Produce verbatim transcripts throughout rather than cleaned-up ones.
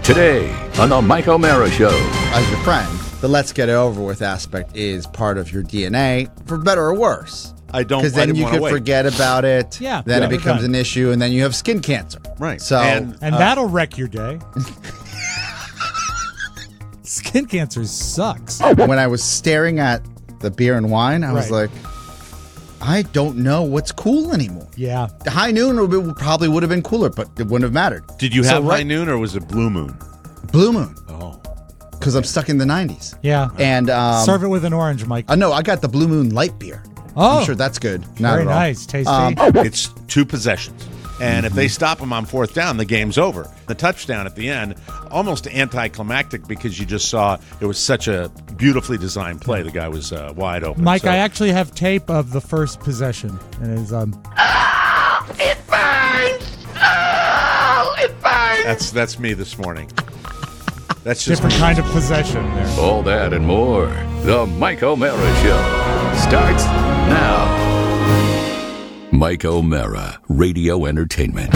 Today on the Mike O'Mara Show. As your friend, the let's get it over with aspect is part of your D N A, for better or worse. I don't. Because then you could wait. forget about it. Yeah. Then yeah. it becomes an issue, and then you have skin cancer. Right. So and, And uh, that'll wreck your day. Skin cancer sucks. when I was staring at the beer and wine, I was Right. like, I don't know what's cool anymore. Yeah. High Noon would- probably would have been cooler, but it wouldn't have mattered. Did you So have right- High Noon or was it Blue Moon? Blue Moon, Oh. because I'm stuck in the nineties. Yeah. And um, Serve it with an orange, Mike. uh, no, I got the Blue Moon light beer. Oh. I'm sure that's good. Not Very at all. nice. Tasty. Um, It's two possessions. And if they stop them on fourth down, the game's over. The touchdown at the end, almost anticlimactic because you just saw it was such a beautifully designed play. The guy was uh, wide open. Mike, So- I actually have tape of the first possession. And it's um It burns! Oh, it burns! That's that's me this morning. That's just different kind of possession there. All that and more. The Mike O'Mara Show starts now. Mike O'Mara, Radio Entertainment.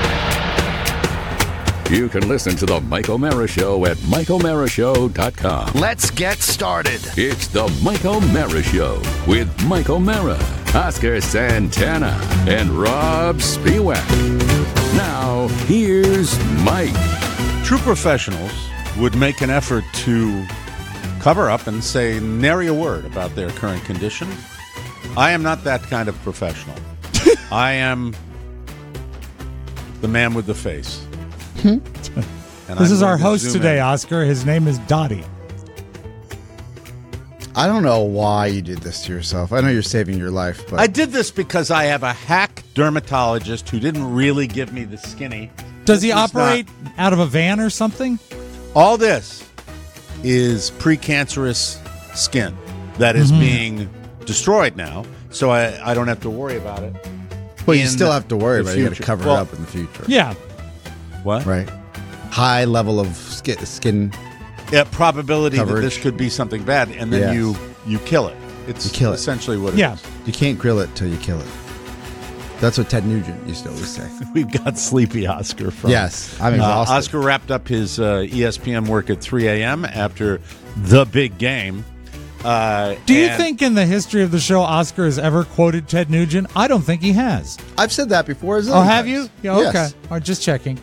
You can listen to the Mike O'Mara Show at mike o'mara show dot com. Let's get started. It's the Mike O'Mara Show with Mike O'Mara, Oscar Santana, and Rob Spiewak. Now, here's Mike. True professionals would make an effort to cover up and say nary a word about their current condition. I am not that kind of professional. I am the man with the face. And This I'm is our going to host zoom today, in. Oscar. His name is Dottie. I don't know why you did this to yourself. I know you're saving your life, but I did this because I have a hack dermatologist who didn't really give me the skinny. Does he This is operate out of a van or something? All this is precancerous skin that is Mm-hmm. being destroyed now, so I, I don't have to worry about it. well, you in still have to worry the about it. You got to future. cover Well, it up in the future. Yeah. What? Right. High level of skin. skin Yeah, probability that Coverage. this could be something bad, and then Yes. you you kill it. It's You kill it. essentially what it Yeah. is. You can't grill it till you kill it. That's what Ted Nugent used to always say. We've got Sleepy Oscar from Yes, I'm Uh, exhausted. Oscar wrapped up his uh, E S P N work at three a.m. after the big game. Uh, Do you and- think in the history of the show Oscar has ever quoted Ted Nugent? I don't think he has. I've said that before. As Oh, have you? Yeah, okay. Yes. All right, just checking.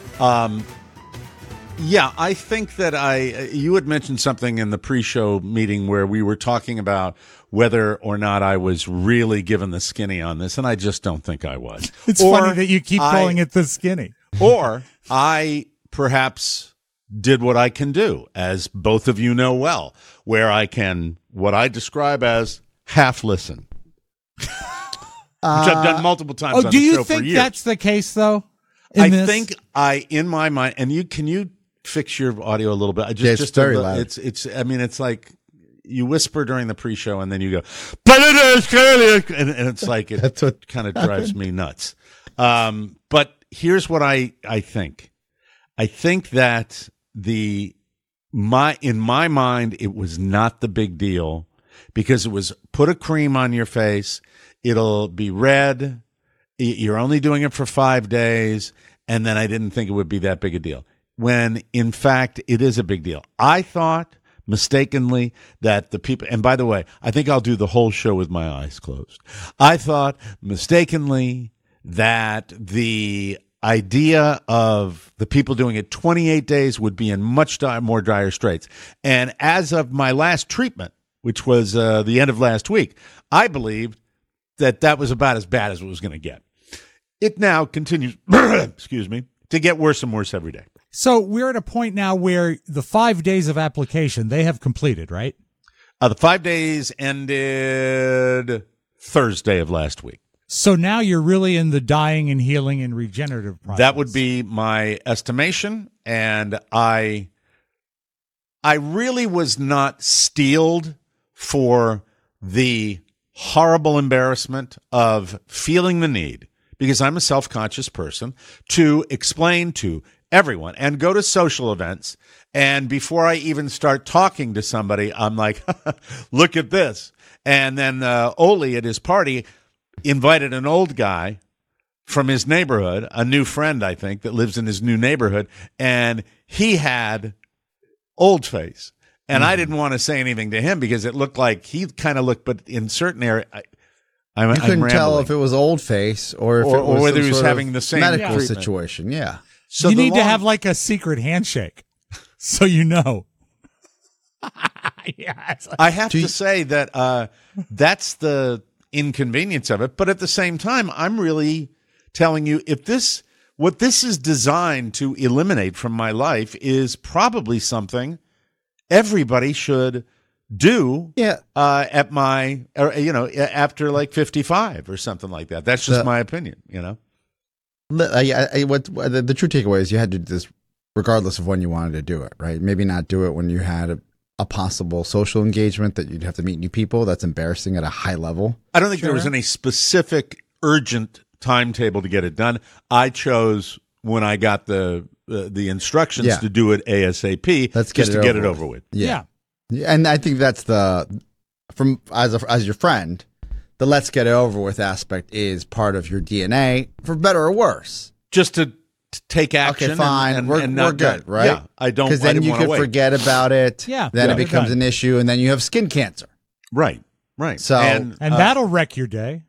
Yeah, I think that I. You had mentioned something in the pre-show meeting where we were talking about whether or not I was really given the skinny on this, and I just don't think I was. It's Or funny that you keep I- calling it the skinny. Or I perhaps did what I can do, as both of you know well, where I can what I describe as half listen, which I've done multiple times. Oh, on do the you show for think years. that's the case though? in I this? think I, in my mind, and you can you fix your audio a little bit. I just, Yeah, it's just very a, loud. It's, it's. I mean, it's like you whisper during the pre-show, and then you go, but it is clearly, and, and it's like it That's what kind of drives me nuts. Um, but here's what I, I think. I think that the my in my mind, it was not the big deal because it was put a cream on your face. It'll be red. You're only doing it for five days. And then I didn't think it would be that big a deal. When, in fact, it is a big deal. I thought mistakenly that the people, and by the way, I think I'll do the whole show with my eyes closed. I thought mistakenly that the idea of the people doing it twenty-eight days would be in much di- more dire straits. And as of my last treatment, which was uh, the end of last week, I believed that that was about as bad as it was going to get. It now continues, excuse me, to get worse and worse every day. So we're at a point now where the five days of application they have completed, right? Uh, the five days ended Thursday of last week. So now you're really in the dying and healing and regenerative process. That would be my estimation, and I, I really was not steeled for the horrible embarrassment of feeling the need, because I'm a self-conscious person, to explain to everyone and go to social events. And before I even start talking to somebody, I'm like, look at this. And then uh, Oli at his party invited an old guy from his neighborhood, a new friend, I think, that lives in his new neighborhood, and he had old face. And I didn't want to say anything to him because it looked like he kind of looked, but in certain area, I, I'm, You couldn't I'm tell rambling. if it was old face or if Or- it was or whether some he was sort of having the same medical treatment. situation. Yeah. So you the need to long- have like a secret handshake so you know. yeah, it's like- I have Do to you- say that uh, that's the inconvenience of it. But at the same time, I'm really telling you, if this, what this is designed to eliminate from my life is probably something everybody should do Yeah. uh, at my, or, you know, after like fifty-five or something like that. That's just The- my opinion, you know? I, I, I- what the, the true takeaway is you had to do this regardless of when you wanted to do it, right? Maybe not do it when you had a, a possible social engagement that you'd have to meet new people. That's embarrassing at a high level. I don't think there was Sure. any specific urgent timetable to get it done. I chose when I got the uh, the instructions Yeah. to do it ASAP, Let's get just it to get over it with. over with. yeah. Yeah. And I think that's the, from as a, as your friend, the let's get it over with aspect is part of your D N A for better or worse. Just to, to take action. Okay, fine. And, and, we're and we're not good, get- right? Yeah, I don't. Because I then didn't you wanna could wait. forget about it. Yeah. Then Yeah. it becomes You're done. an issue, and then you have skin cancer. Right, right. So- And uh, that'll wreck your day.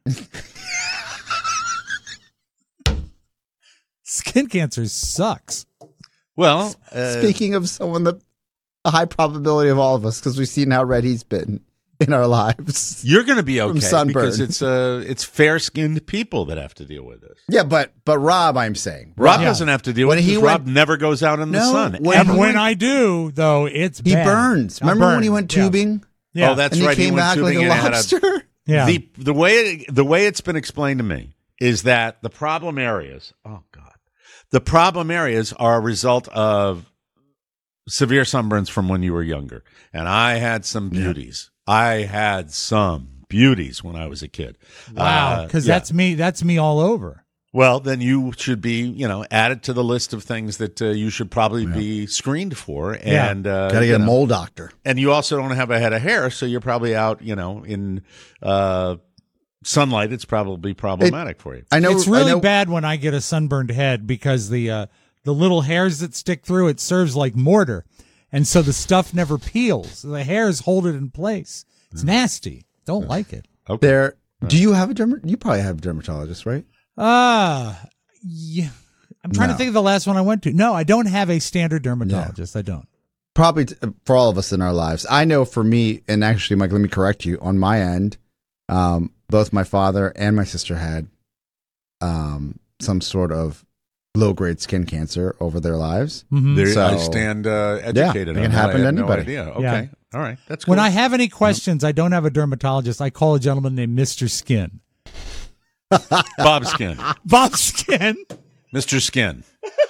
Skin cancer sucks. well, uh, Speaking of someone that a high probability of all of us, because we've seen how red he's been in our lives. you're going to be okay sunburn. because it's uh, it's fair skinned people that have to deal with this. Yeah, but but Rob, I'm saying, Rob Yeah. doesn't have to deal When with it he because Rob went- never goes out in the No, sun. when- And ever. when I do, though, it's he bad. burns. I'm Remember when he burned. went Yeah. tubing Yeah. Oh, that's and he right. came went back like tubing a and had lobster? yeah. The the way the way it's been explained to me is that the problem areas, oh God, the problem areas are a result of severe sunburns from when you were younger. And I had some beauties. I had some beauties when I was a kid. Wow, Uh, because yeah. that's me. That's me all over. Well, then you should be, you know, added to the list of things that uh, you should probably be screened for. Yeah. And uh, Got to you get a know, mole doctor. and you also don't have a head of hair, so you're probably out, you know, in uh, sunlight. It's probably problematic for you. I know It's I really know- bad when I get a sunburned head because the uh, the little hairs that stick through it serves like mortar, and so the stuff never peels. The hairs hold it in place. It's nasty. Don't like it. Okay. There. Do you have a dermat? You probably have a dermatologist, right? Ah, yeah. I'm trying No. to think of the last one I went to. No, I don't have a standard dermatologist. I don't. Probably t- for all of us in our lives. I know for me, and actually, Mike, let me correct you. On my end, um, both my father and my sister had um, some sort of low grade skin cancer over their lives. Mhm. There, So- I stand uh, educated. it on can that. happen I to had no anybody. idea. Okay, Yeah. all right, that's cool. When I have any questions, I don't have a dermatologist. I call a gentleman named Mister Skin. Bob Skin, Bob Skin. Mister Skin,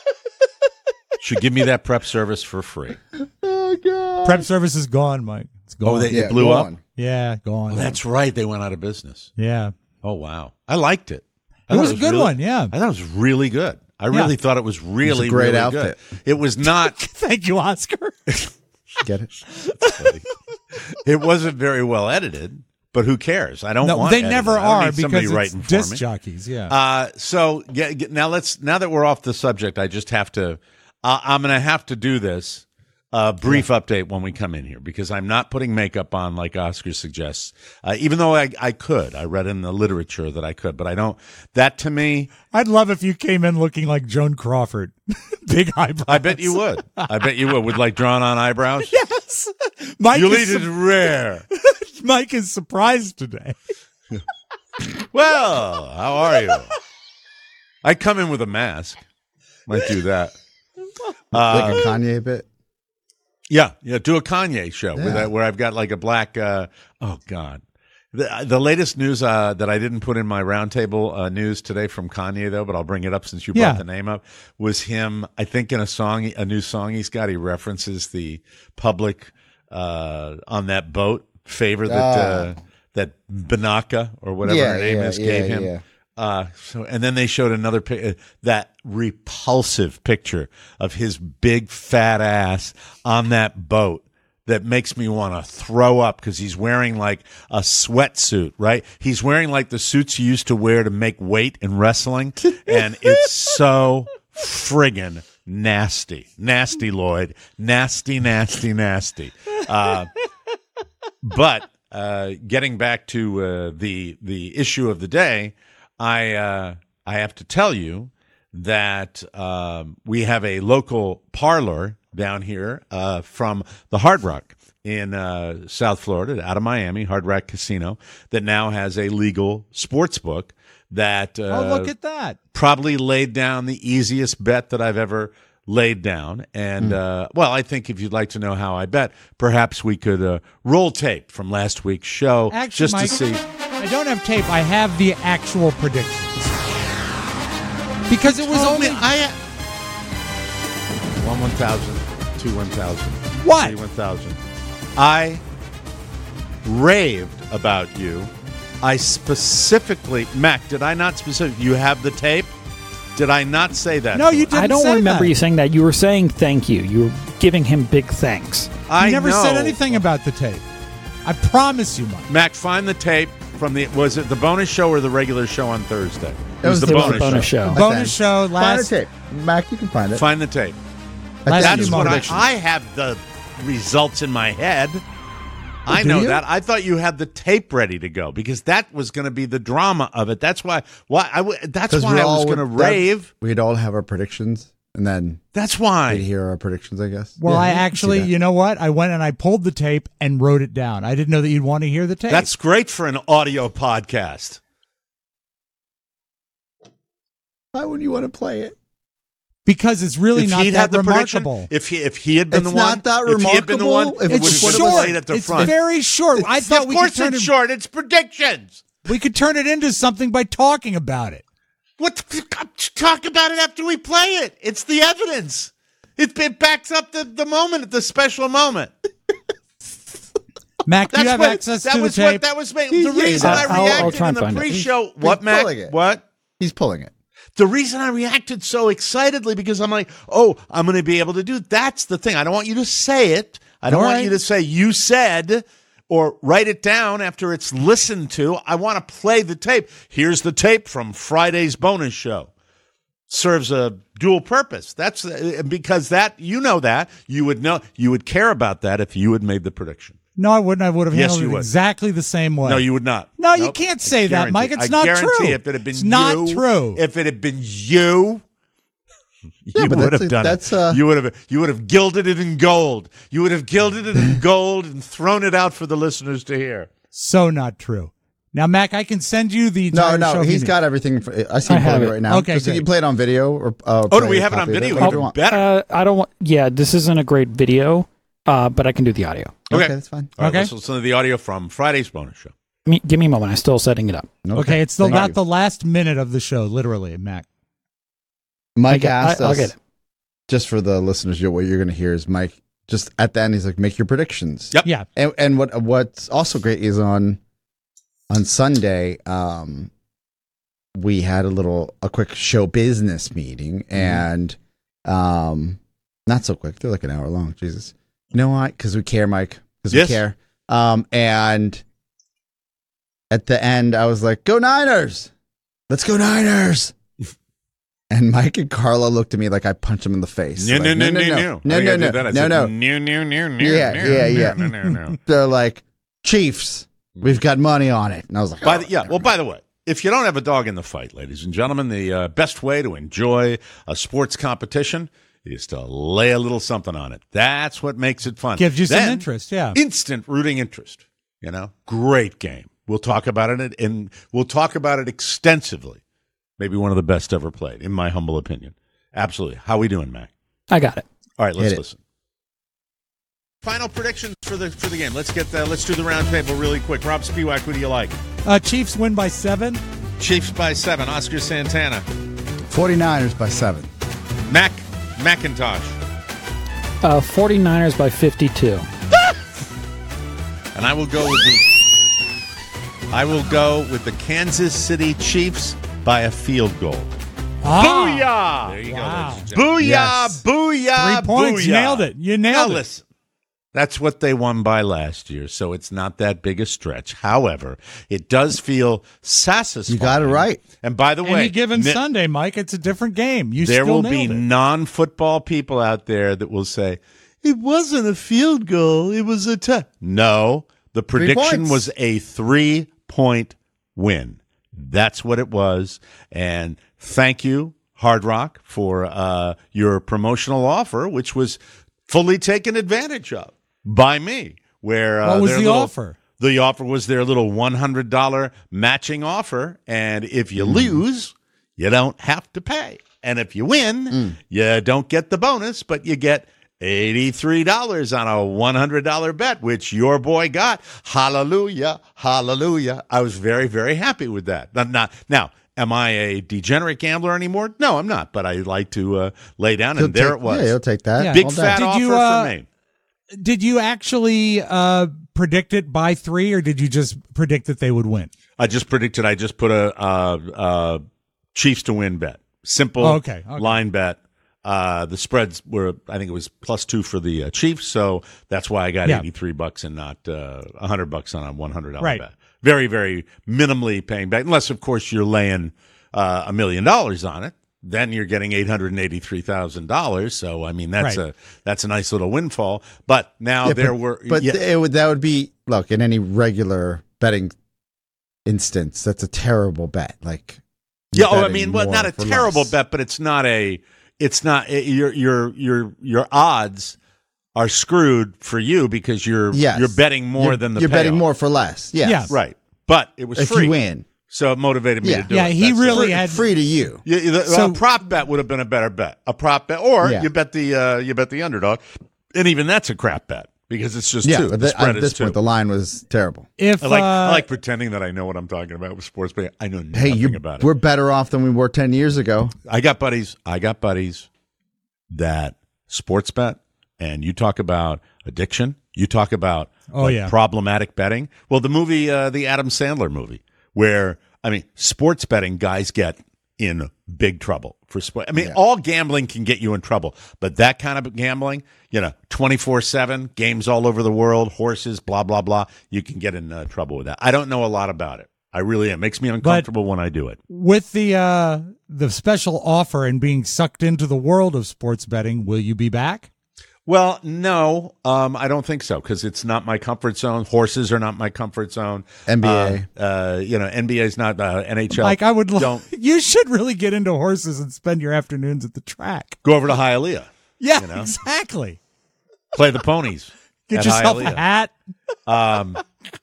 should give me that prep service for free. Oh God! Prep service is gone, Mike. It's gone. Oh, they Yeah, it blew go up. on. yeah, gone. Oh, that's right. They went out of business. yeah. Oh wow, I liked it. I It thought was a good really- one, yeah. I thought it was really good. I Yeah. really thought it was really great really outfit. good. It was not. Thank you, Oscar. Get it? It wasn't very well edited, but who cares? I don't No, want. they editing. never I don't are need somebody because it's writing for disc me. jockeys. Yeah. Uh, so yeah, get- now let's now that we're off the subject, I just have to. Uh, I'm going to have to do this uh, brief update when we come in here because I'm not putting makeup on like Oscar suggests. Uh, even though I, I could, I read in the literature that I could, but I don't. That to me, I'd love if you came in looking like Joan Crawford, big eyebrows. I bet you would. I bet you would with like drawn on eyebrows. Yes. Mike You'll is, eat it su- rare. Mike is surprised today. Well, how are you? I come in with a mask. Might do that. Like a Kanye bit. Yeah, yeah. Do a Kanye show with Yeah. that, where I've got like a black. Uh, oh God, the the latest news uh, that I didn't put in my roundtable uh, news today from Kanye though, but I'll bring it up since you Yeah. brought the name up. Was him? I think in a song, a new song he's got, he references the public uh, on that boat favor that uh, that Banaka or whatever Yeah, her name yeah, is yeah, gave him. yeah. Uh, so, and then they showed another pic, uh, that repulsive picture of his big fat ass on that boat that makes me want to throw up because he's wearing like a sweatsuit, right? He's wearing like the suits you used to wear to make weight in wrestling, and it's so friggin' nasty. Nasty, Lloyd. Nasty, nasty, nasty. Uh, but uh, getting back to uh, the the issue of the day, I uh, I have to tell you that um, we have a local parlor down here uh, from the Hard Rock in uh, South Florida, out of Miami, Hard Rock Casino, that now has a legal sports book that uh, Oh, look at that. probably laid down the easiest bet that I've ever laid down. And, uh, well, I think if you'd like to know how I bet, perhaps we could uh, roll tape from last week's show Actually, just Mike, to see. I don't have tape. I have the actual predictions. Because it was Told only me I one one thousand, two one thousand, What? three one thousand. I raved about you. I specifically, Mac, did I not specifically? You have the tape. Did I not say that? No, to you her? didn't. I don't say remember that. you saying that. You were saying thank you. You were giving him big thanks. I You never know. said anything about the tape. I promise you, Mike. Mac, find the tape from the. Was it the bonus show or the regular show on Thursday? It was the the bonus, bonus show. show. Bonus show Find last. the tape. Mac, you can find it. Find the tape. last That's few what I, moments. I have the results in my head. I do know you? that. I thought you had the tape ready to go because that was going to be the drama of it. That's why. Why I? w- That's 'Cause why we I was all going to would- that- rave. We'd all have our predictions, and then That's we'd why. hear our predictions, I guess. Well, Yeah, I can see actually, that. you know what? I went and I pulled the tape and wrote it down. I didn't know that you'd want to hear the tape. That's great for an audio podcast. Why wouldn't you want to play it? because it's really if not he'd that had the remarkable. prediction, if he if he had been It's the one, not that if he had been the one, remarkable. it If would It's have been short. played at the It's front. very short. I thought of we course could turn it's it, short. It's predictions. we could turn it into something by talking about it. What? Talk about it after we play it. It's the evidence. It, it backs up the, the moment, the special moment. Mac, do That's you have what, access that to the was tape? what that was. Made. He's- The yeah, reason I'll- I I'll- reacted I'll try in and the find it. pre-show. He's What, Mac? pulling it. What? He's pulling it. The reason I reacted so excitedly because I'm like, oh, I'm going to be able to do. That's the thing. I don't want you to say it. I don't All want right. you to say you said or write it down after it's listened to. I want to play the tape. Here's the tape from Friday's bonus show. Serves a dual purpose. That's uh, because that you know that you would know you would care about that if you had made the prediction. No, I wouldn't. I would have Yes, handled you it would. exactly the same way. No, you would not. No, you Nope. can't I say that, guarantee- Mike. It's I not guarantee true. If it had been It's not you, true. If it had been you, you but would that's have a- done that's, it. uh, you would have. You would have gilded it in gold. You would have gilded it in gold and thrown it out for the listeners to hear. So not true. Now, Mac, I can send you the No, entire show. no, if you he's need. got everything. For, I see I him pulling have it it. right now. Okay, Just so you good. can play it on video. Or, uh, Oh, do play we a have it on copy of video? whatever you Even want. better. Uh, I don't want. Yeah, this isn't a great video, uh, but I can do the audio. Okay. Okay, that's fine. All right, Okay. let's listen to the audio from Friday's bonus show. Me, give me a moment. I'm still setting it up. Okay, it's still Thank not you. the last minute of the show, literally, Mac. Mike I get- asked I- I'll us, get it. just for the listeners, you- what you're going to hear is Mike, just at the end, he's like, make your predictions. Yep. Yeah. And, and what what's also great is on on Sunday, um, we had a little, a quick show business meeting, and um, not so quick. They're like an hour long. Jesus. You know why? Because we care, Mike. Because Yes. we care. Um, and at the end, I was like, go Niners. Let's go Niners. And Mike and Carla looked at me like I punched him in the face. No, Like, no, no, no, no. no, I no, think no, I no, did that. I no, said, no. no, no, no, no, Yeah, no, yeah, yeah. no, no, no. They're like, Chiefs, we've got money on it. And I was like, By oh, the, yeah. Well, by the way, if you don't have a dog in the fight, ladies and gentlemen, the uh, best way to enjoy a sports competition is to lay a little something on it. That's what makes it fun. Gives you some Then, interest, yeah. Instant rooting interest. You know, great game. We'll talk about it, and we'll talk about it extensively. Maybe one of the best ever played, in my humble opinion. Absolutely. How we doing, Mac? I got it. All right, let's Hit it. listen. Final predictions for the for the game. Let's get the, let's do the round table really quick. Rob Spiewak, who do you like? Uh, Chiefs win by seven. Chiefs by seven. Oscar Santana. forty-niners by seven. Mac McIntosh. Uh, 49ers by fifty-two. And I will go with the I will go with the Kansas City Chiefs by a field goal. Ah, Booyah! There you Wow. go. ladies and gentlemen. Booyah! Yes. Booyah! Three points. Booyah. You nailed it. You Now nailed it. listen. That's what they won by last year, so it's not that big a stretch. However, it does feel satisfying. You got it right. And by the way, Any given Ni- Sunday, Mike, it's a different game. You there still will be nailed it. non-football people out there that will say, it wasn't a field goal, it was a tie. No, the prediction points. was a three-point win. That's what it was. And thank you, Hard Rock, for uh, your promotional offer, which was fully taken advantage of by me. Where uh, What was their the little- offer? The offer was their little one hundred dollars matching offer, and if you lose, you don't have to pay. And if you win, Mm. you don't get the bonus, but you get eighty-three dollars on a one hundred dollars bet, which your boy got. Hallelujah, hallelujah. I was very, very happy with that. Not, not, now, am I a degenerate gambler anymore? No, I'm not, but I like to uh, lay down, He'll and there take- it was. Yeah, he'll take that. Yeah. Big All day. fat Did offer you, uh, for me. Did you actually uh, predict it by three, or did you just predict that they would win? I just predicted. I just put a uh, uh, Chiefs to win bet. Simple Oh, okay, okay. line bet. Uh, the spreads were, I think it was plus two for the uh, Chiefs, so that's why I got Yeah. eighty-three bucks and not uh, one hundred bucks on a one hundred dollars Right. bet. Very, very minimally paying back, unless, of course, you're laying uh, a million dollars on it. Then you're getting eight hundred eighty-three thousand dollars. So, I mean, that's Right. a that's a nice little windfall. But now Yeah, there but, were. but yeah. it would, that would be, look, in any regular betting instance, that's a terrible bet. Like, Yeah, oh, I betting mean, well, more not a for terrible less. bet, but it's not a, it's not it- your your your your odds are screwed for you because you're Yes. you're betting more You're- than the You're betting payoff. more for less. Yes. Yeah. right? But it was If free, you win. so it motivated me Yeah. to do Yeah, it. he That's the- really Free, had free to you. Yeah, the- So- a prop bet would have been a better bet. A prop bet, or Yeah. you bet the uh, you bet the underdog, and even that's a crap bet because it's just Yeah, two. but The the, spread at is this two. point, the line was terrible. if I like uh, I like pretending that I know what I'm talking about with sports betting. I know nothing Hey, you, about it. we're better off than we were ten years ago. I got buddies. I got buddies that sports bet, and you talk about addiction. You talk about Oh, like, yeah. problematic betting. Well, the movie, uh, the Adam Sandler movie, where I mean, sports betting guys get in big trouble for sport. I mean, Yeah. all gambling can get you in trouble, but that kind of gambling, you know, twenty-four seven, games all over the world, horses, blah blah blah, you can get in uh, trouble with that. I don't know a lot about it. I really am. It makes me uncomfortable when I do it. with the uh, the special offer and being sucked into the world of sports betting, will you be back? Well, no, um, I don't think so because it's not my comfort zone. Horses are not my comfort zone. N B A. uh, uh, you know, N B A is not uh, N H L. Like I would, lo- don't you should really get into horses and spend your afternoons at the track. go over to Hialeah, Yeah, You know? exactly. play the ponies. Get at yourself Hialeah. a hat. Um,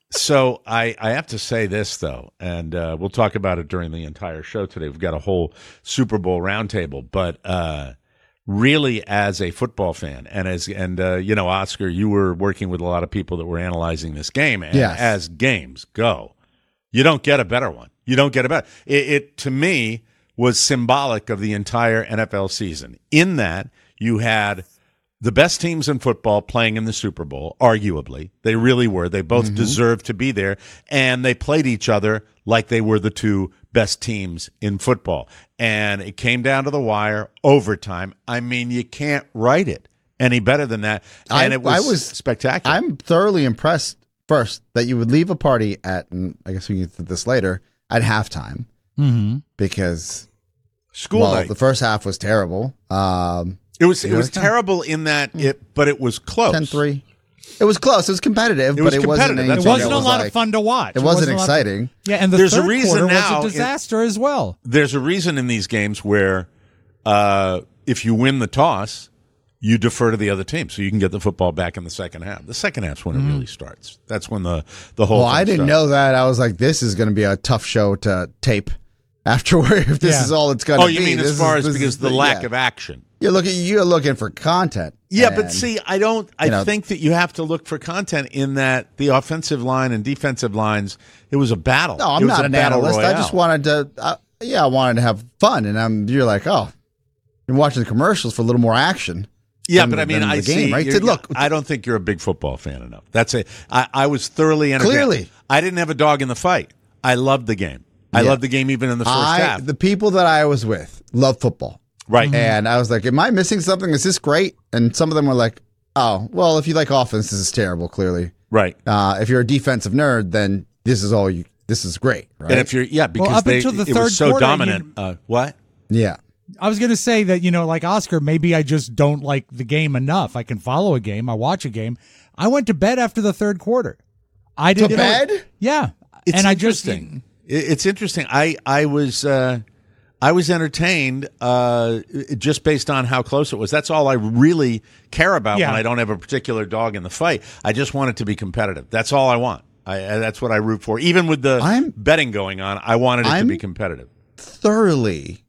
so I, I have to say this though, and uh, we'll talk about it during the entire show today. We've got a whole Super Bowl roundtable, but uh, really, as a football fan, and as and uh, you know, Oscar, you were working with a lot of people that were analyzing this game, and Yes. as games go, you don't get a better one. You don't get a better. It, it to me was symbolic of the entire N F L season. In that you had the best teams in football playing in the Super Bowl, arguably. They really were. They both deserved to be there, and they played each other like they were the two best teams in football. And it came down to the wire, overtime. I mean, you can't write it any better than that. And I- it was, I was- spectacular. I'm thoroughly impressed, first, that you would leave a party at, and I guess we can get to this later, at halftime. Mm-hmm. Because, School well, night. the first half was terrible. Um, It was it You was like that? terrible in that it, but it was close. ten three. It was close. It was competitive, It was but it wasn't. competitive. anything That's It what wasn't it a was lot like- of fun to watch. It wasn't a lot of- exciting. yeah, and the There's a third reason quarter now was it- a disaster as well. There's a reason in these games where uh, if you win the toss, you defer to the other team, so you can get the football back in the second half. The second half's when Mm-hmm. it really starts. That's when the the whole. Well, thing I didn't starts. know that. I was like, this is going to be a tough show to tape afterward if this Yeah. is all it's going to Oh, be. you mean This as far is- as this because is the lack yeah. of action? You're looking, you're looking for content. Yeah, but And- see, I don't. I you know- think that you have to look for content in that the offensive line and defensive lines. It was a battle. No, I'm It was not a an battle analyst. I royale. just wanted to, uh, yeah, I wanted to have fun. And I'm, you're like, oh, you're watching the commercials for a little more action. Yeah, than- but I mean, than I the game, see. right? you're- So look, I don't think you're a big football fan enough. That's it. I, I was thoroughly entertained. Clearly. I didn't have a dog in the fight. I loved the game. I Yeah. loved the game even in the first I, half. the people that I was with love football. right. And I was like, am I missing something? Is this great? And some of them were like, Oh, well, if you like offense, this is terrible, clearly. Right. Uh, if you're a defensive nerd, then this is all you, this is great, right? And if you're, yeah, because up they, until the it third was so quarter, dominant. you- uh, what? yeah. I was going to say that, you know, like Oscar, maybe I just don't like the game enough. I can follow a game. I watch a game. I went to bed after the third quarter. I To didn't. bed? Yeah. It's and I just, interesting. It- It's interesting. I, I was, uh, I was entertained uh, just based on how close it was. That's all I really care about Yeah. when I don't have a particular dog in the fight. I just want it to be competitive. That's all I want. I, I, that's what I root for. Even with the I'm- betting going on, I wanted it I'm- to be competitive. Thoroughly,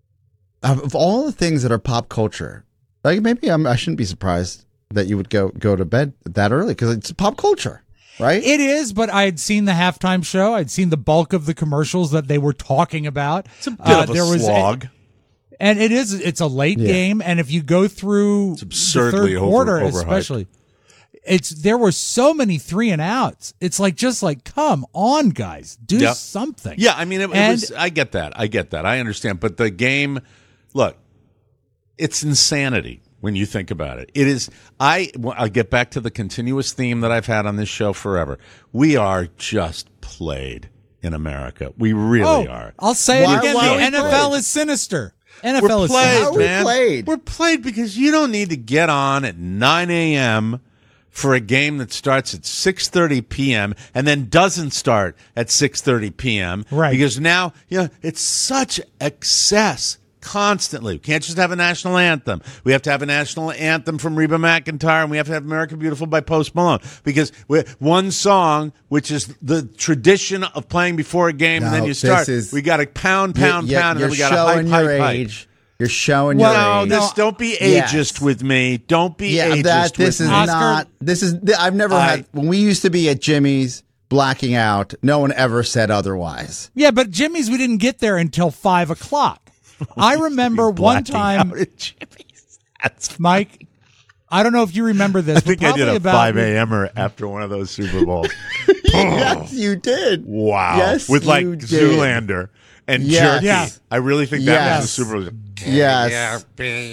of all the things that are pop culture, like maybe I'm, I shouldn't be surprised that you would go go to bed that early because it's pop culture, right? It is, but I had seen the halftime show. I'd seen the bulk of the commercials that they were talking about. It's a bit Uh, of a there was slog. And it is, it's a late Yeah. game. And if you go through absurdly the third over- quarter, overhyped. especially, it's, there were so many three and outs. It's like, just like, come on, guys, do Yep. something. Yeah, I mean, it, it And- was. I get that. I get that. I understand. But the game, look, it's insanity when you think about it. It is. I. I get back to the continuous theme that I've had on this show forever. We are just played in America. We really Oh, are. I'll say Why- it again. why The are we N F L played? is sinister. N F L We're is played, sinister. How are we man. played? We're played because you don't need to get on at nine a.m. for a game that starts at six thirty p.m. and then doesn't start at six thirty p.m. Right. Because now, you know, it's such excess constantly. We can't just have a national anthem. We have to have a national anthem from Reba McEntire, and we have to have American Beautiful by Post Malone. Because we're, one song, which is the tradition of playing before a game, and No, then you start, this is- we got to pound, pound, You're- pound, and you're then we got to hype, showing hype, your hype. age. You're showing Well, your age. this, don't be Yes. ageist with me. Don't be yeah, ageist that this with is me. Oscar- not. This is. I've never I- had. When we used to be at Jimmy's blacking out, no one ever said otherwise. Yeah, but Jimmy's, we didn't get there until five o'clock. I remember one Blacking time, out at Jimmy's. That's Mike, I don't know if you remember this. I think but I did probably a about five a.m.er after one of those Super Bowls. Yes, you did. Wow. Yes, With like you did. Zoolander and Yes. Jerky. Yeah. I really think that Yes. was the Super Bowl. Yes.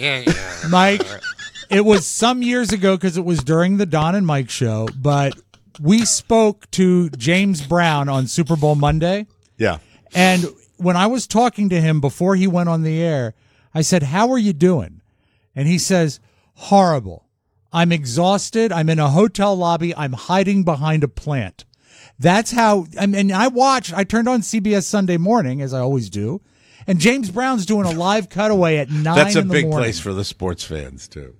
Mike, it was some years ago because it was during the Don and Mike show, but we spoke to James Brown on Super Bowl Monday. Yeah. And when I was talking to him before he went on the air, I said, "How are you doing?" And he says, "Horrible. I'm exhausted. I'm in a hotel lobby. I'm hiding behind a plant." That's how, I mean, I watched, I turned on C B S Sunday Morning, as I always do, and James Brown's doing a live cutaway at nine That's a in the big morning. place for the sports fans, too.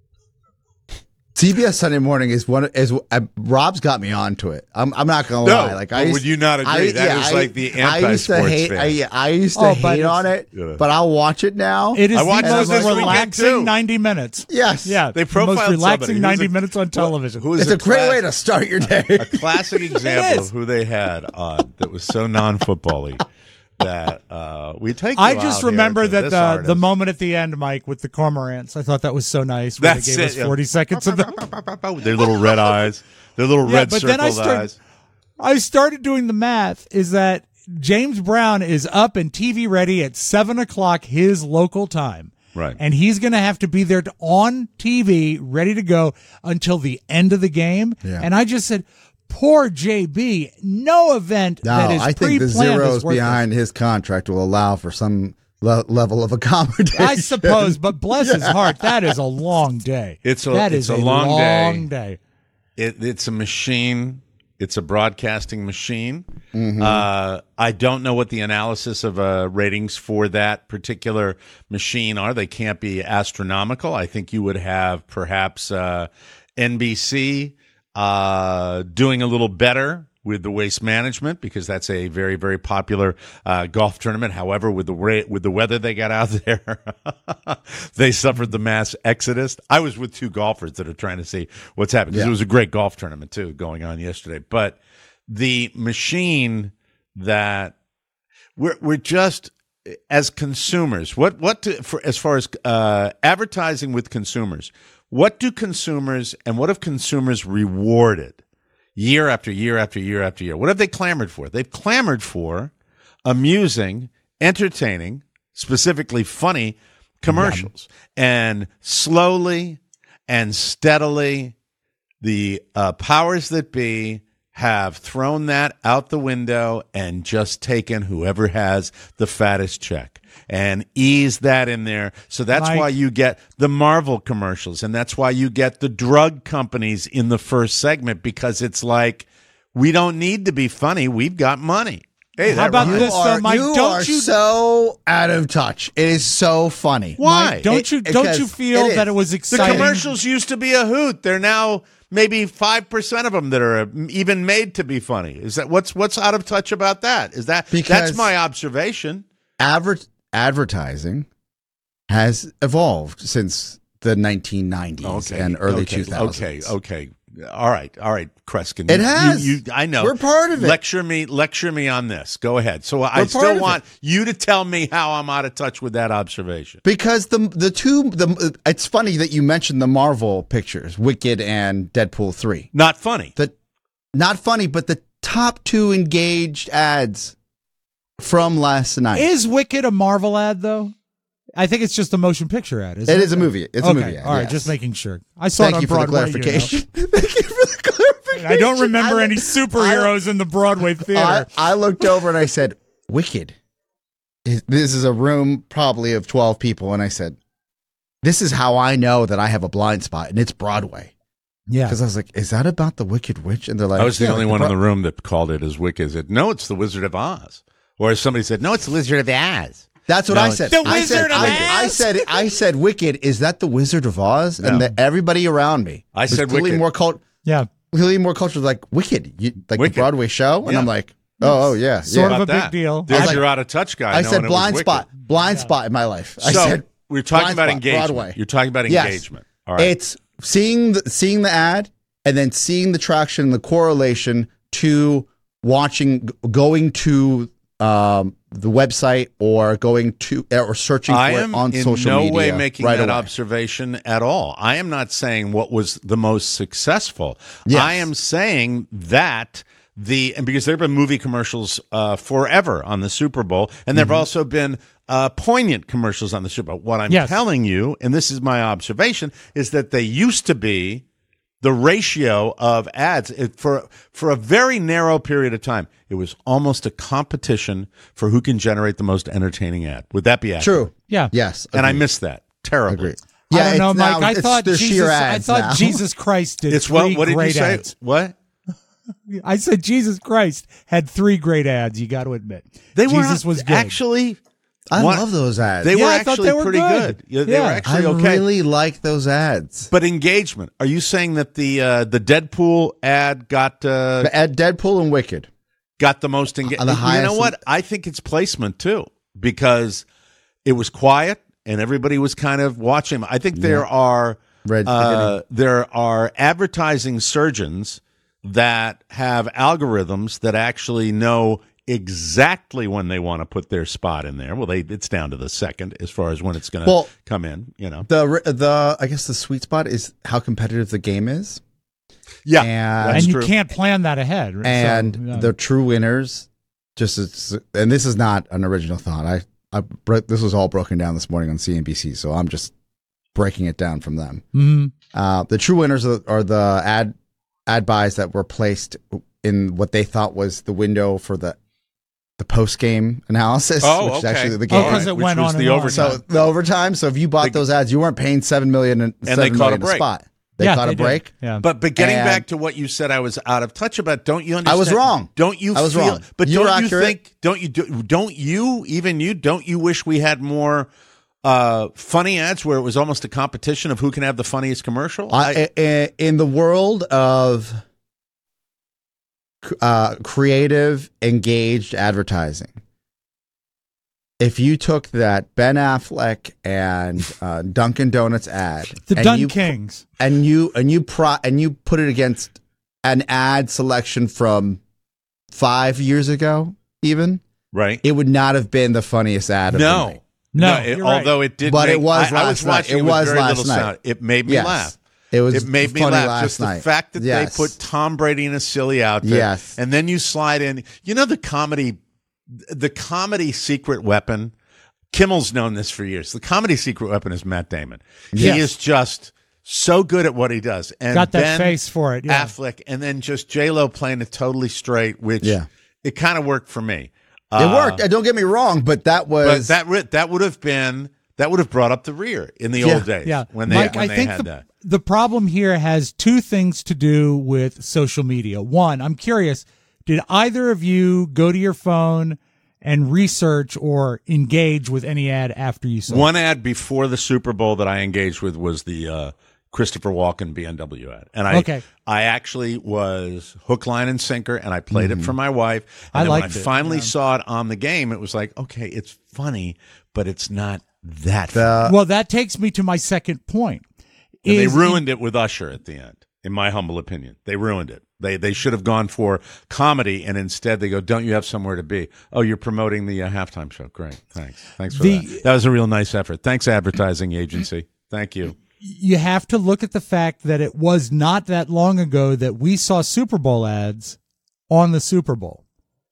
C B S Sunday Morning is one. Is uh, Rob's got me onto it. I'm. I'm not gonna No, lie. Like, I but used, would you not agree? I, That yeah, is I- like the I used to anti-sports hate. fan. I, I used to Oh, but hate on it's- it, Yeah. but I'll watch it now. It is I the watched most those this weekend, relaxing too. ninety minutes. Yes. Yeah, They the profiled most relaxing somebody. ninety Who's a- minutes on television. Who is It's a great class- way to start your day. a classic example is. of who they had on that was so non-football-y that uh, we take. I you just out here remember to that this the artist. the moment at the end, Mike, with the cormorants. I thought that was so nice. Where That's they gave it, us yeah. forty seconds of them. Their little red eyes, their little Yeah, red but circled then I start- eyes. I started doing the math. Is that James Brown is up and T V ready at seven o'clock his local time. Right. And he's going to have to be there to, on T V, ready to go until the end of the game. Yeah. And I just said, poor J B, no event No, that is I think the pre-planned zeros is worth it. behind his contract will allow for some le- level of accommodation. I suppose, but bless his heart, that is a long day. It's a- that it's is a long day. long day. It, it's a machine. It's a broadcasting machine. Mm-hmm. Uh, I don't know what the analysis of uh, ratings for that particular machine are. They can't be astronomical. I think you would have perhaps uh, N B C uh, doing a little better with the Waste Management because that's a very, very popular uh, golf tournament. However, with the ra- with the weather they got out there, they suffered the mass exodus. I was with two golfers that are trying to see what's happening because Yeah. it was a great golf tournament too going on yesterday. But the machine that we're we're just as consumers, what what to, for as far as uh, advertising with consumers, what do consumers and what have consumers rewarded? Year after year after year after year. What have they clamored for? They've clamored for amusing, entertaining, specifically funny commercials. And slowly and steadily the uh, powers that be have thrown that out the window and just taken whoever has the fattest check and ease that in there. So that's Mike. why you get the Marvel commercials, and that's why you get the drug companies in the first segment, because it's like, we don't need to be funny. We've got money. Hey, How that about rhymes. this, though, Mike? you Don't are you- so out of touch. It is so funny. Why? Mike, don't It- you it- don't you because feel it that is. it was The exciting? commercials used to be a hoot. They're now maybe five percent of them that are even made to be funny. Is that what's what's out of touch about that? Is that Because- that's my observation? Adver- advertising has evolved since the nineteen nineties and early okay, two thousands. Okay, okay. All right, all right, Kreskin. It You- has. You, you, I know. We're part of it. Lecture me, lecture me on this. Go ahead. So I We're part still of want it. you to tell me how I'm out of touch with that observation. Because the the two the it's funny that you mentioned the Marvel pictures, Wicked and Deadpool three. Not funny. The not funny, but the top two engaged ads from last night. Is Wicked a Marvel ad though? I think it's just a motion picture ad. Isn't It it is a movie. It's okay. a movie ad, All right, yes. just making sure. I saw Thank it on you for the Broadway. you know. clarification. Thank you for the clarification. I don't remember I- any superheroes in the Broadway theater. I, I looked over and I said, "Wicked." This is a room probably of twelve people, and I said, "This is how I know that I have a blind spot, and it's Broadway." yeah. Because I was like, "Is that about the Wicked Witch?" And they're like, I was the "Yeah, only like one in Bro- the room that called it as Wicked. Said, no, it's the Wizard of Oz. Or as somebody said, no, it's the Wizard of Oz. That's what No, I it's- said. The I Wizard said, of I, Oz? I said, I said, Wicked. Is that the Wizard of Oz? No. And the, everybody around me, I was said clearly Wicked. more cult, yeah. clearly more culture, like Wicked, you, like Wicked. the Broadway show. And Yeah. I'm like, oh, oh yeah, Sort yeah. of a About big that. deal. There's I was like- your out of touch guy. I knowing said it was blind Wicked. spot, blind spot in my life. I So said we're talking blind about spot, engagement. Broadway. You're talking about Yes. engagement. All right. It's seeing the seeing the ad and then seeing the traction and the correlation to watching, g- going to um, the website or going to or searching for I it am on in social no media. way making right that away. observation at all. I am not saying what was the most successful. Yes. I am saying that the and because there have been movie commercials uh, forever on the Super Bowl, and there have also been uh, poignant commercials on the Super Bowl. What I'm Yes. telling you, and this is my observation, is that they used to be the ratio of ads it, for for a very narrow period of time. It was almost a competition for who can generate the most entertaining ad. Would that be accurate? True. Yeah. Yes. And I agreed. missed that terribly. Agreed. I don't it's know, now- Mike. I it's thought the Jesus. sheer I ads thought now. Jesus Christ did It's three what? What did you great say? ads. What? I said Jesus Christ had three great ads. You got to admit, They were Jesus was good. actually. I one- love those ads. They Yeah, were I thought actually they were pretty good. good. Yeah, they Yeah. were I actually okay. really like those ads. But engagement. Are you saying that the uh, the Deadpool ad got uh, The ad Deadpool and Wicked. got the most On engagement? the You know highest- what? I think it's placement too, because it was quiet and everybody was kind of watching. I think there are Red uh, there are advertising surgeons that have algorithms that actually know exactly when they want to put their spot in there. Well, they it's down to the second as far as when it's going to Well, come in. You know, The the I guess the sweet spot is how competitive the game is. yeah, and- that's and you true. can't plan that ahead. right? And So, yeah. the true winners, just it's, and this is not an original thought. I I bro- this was all broken down this morning on C N B C, so I'm just breaking it down from them. Mhm. Uh, the true winners are, are the ad ad buys that were placed in what they thought was the window for the the post game analysis, Oh, which is okay. actually the Oh, game. 'cause it Which went was on the and on. overtime. So the overtime. So if you bought They- those ads, you weren't paying seven million and, And seven they caught a million break. spot. They yeah, caught they a did. break. Yeah. But but getting And- back to what you said, I was out of touch about. Don't you understand? I was wrong. Don't you? I was feel, wrong. But You were don't you accurate. think? Don't you? Do, don't you? Even you? Don't you wish we had more uh, funny ads where it was almost a competition of who can have the funniest commercial? I, I- in the world of uh, creative, engaged advertising, if you took that Ben Affleck and uh, Dunkin' Donuts ad, the and Dun you, Kings. and you and you pro and you put it against an ad selection from five years ago, even right? it would not have been the funniest ad. Of the no. night. No, it- you're right. although it did, But make, it was I, I was last night. watching It with was very last little night. sound. It made me Yes. laugh. It was It made me funny laugh. last Just night. the fact that Yes. they put Tom Brady in a silly outfit, Yes. and then you slide in. You know the comedy, the comedy secret weapon. Kimmel's known this for years. The comedy secret weapon is Matt Damon. He Yes. is just so good at what he does, and Got that Ben face for it. Yeah. Affleck, and then just J Lo playing it totally straight, which Yeah. it kind of worked for me. It Uh, worked. Uh, Don't get me wrong, but that but was that ri- that would have been that would have brought up the rear in the Yeah, old days. Yeah. when they Mike, when I they think had the, that. the problem here has two things to do with social media. One, I'm curious, did either of you go to your phone and research or engage with any ad after you saw One it? ad before the Super Bowl that I engaged with was the uh, Christopher Walken B M W ad, and I Okay. I actually was hook, line, and sinker, and I played it for my wife. And I then when liked I it, finally yeah. saw it on the game, it was like, okay, it's funny, but it's not that. funny. the Well, that takes me to my second point. And they Is ruined it with Usher at the end, in my humble opinion. They ruined it. They they should have gone for comedy, and instead they go, "Don't you have somewhere to be?" Oh, you're promoting the uh, halftime show. Great, thanks, thanks for The- that. That was a real nice effort. Thanks, advertising agency. Thank you. you have to look at the fact that it was not that long ago that we saw Super Bowl ads on the Super Bowl.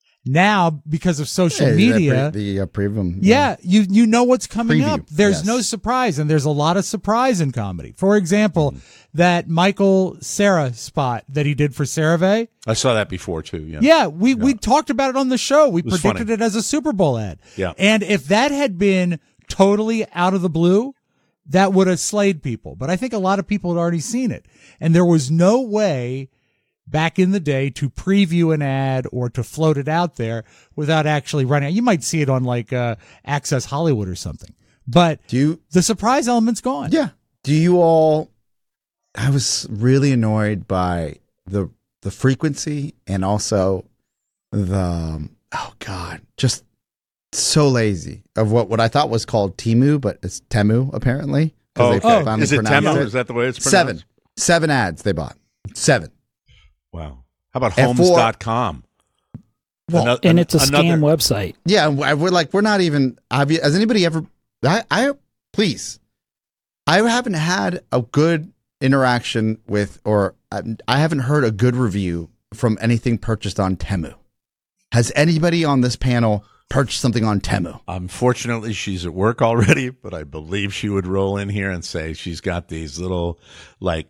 Now, because of social Hey, media, that pre- the uh, preview. yeah, you you know what's coming Preview, up. There's yes. no surprise, and there's a lot of surprise in comedy. For example, Mm-hmm. that Michael Cera spot that he did for CeraVe. I saw that before too. Yeah. Yeah, we we talked about it on the show. We was predicted funny. it as a Super Bowl ad. Yeah. And if that had been totally out of the blue, that would have slayed people. But I think a lot of people had already seen it. And there was no way back in the day to preview an ad or to float it out there without actually running it. You might see it on like uh, Access Hollywood or something. But Do you? the surprise element's gone. Yeah. Do you all? I was really annoyed by the the frequency and also the um, oh god, just so lazy of what what I thought was called Temu, but it's Temu apparently. 'cause Oh, they okay. finally Is it pronounced Temu? it. Is that the way it's pronounced? Seven, seven ads they bought. Seven. Wow. How about And homes for- dot com? Well, Ano- and it's a another- scam website. Yeah, and we're like, we're not even. Have you, has anybody ever? I, I please. I haven't had a good interaction with, or I, I haven't heard a good review from anything purchased on Temu. Has anybody on this panel purchased something on Temu? Unfortunately, she's at work already, but I believe she would roll in here and say she's got these little, like,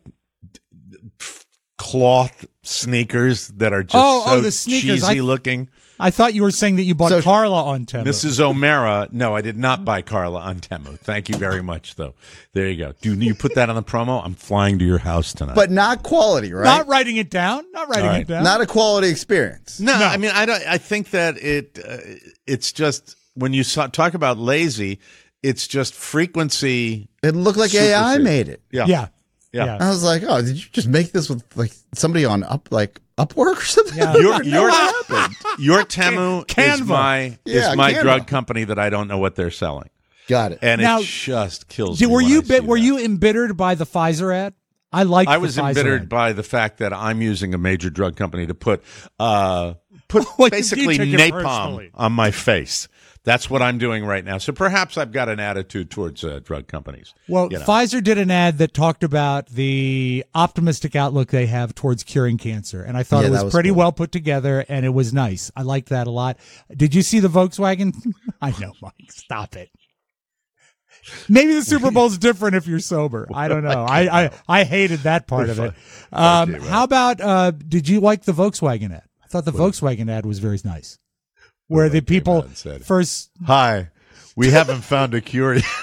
cloth sneakers that are just Oh, so oh, the sneakers. cheesy I- looking. I thought you were saying that you bought So- Carla on Temu. Missus O'Mara, no, I did not buy Carla on Temu. Thank you very much, though. There you go. Do you put that on the promo? I'm flying to your house tonight. But not quality, right? Not writing it down. Not writing All right. it down. Not a quality experience. no, I mean, I don't. I think that it. Uh, it's just when you saw, talk about lazy, it's just frequency. It looked like A I Supersede. made it. Yeah, yeah. yeah. I was like, oh, did you just make this with like somebody on up like Upwork or something? Yeah. Your your your Temu is Canva. my Yeah, is my Canva. drug company that I don't know what they're selling, Got it. and Now, it just kills Did, me. were when you I bit, see were that. you embittered by the Pfizer ad? I like. I was the Pfizer embittered ad. by the fact that I'm using a major drug company to put uh put Well, you basically took it napalm personally. on my face. That's what I'm doing right now. So perhaps I've got an attitude towards uh, drug companies. Well, you know. Pfizer did an ad that talked about the optimistic outlook they have towards curing cancer, and I thought Yeah, it was, that was pretty cool. well put together, and it was nice. I liked that a lot. Did you see the Volkswagen? I know, Mike. Stop it. Maybe the Super Bowl's different if you're sober. I don't know. I, I, I hated that part of it. Um, how about, uh, did you like the Volkswagen ad? I thought the Volkswagen ad was very nice. Where the people out and said- first, Hi, we haven't found a cure yet.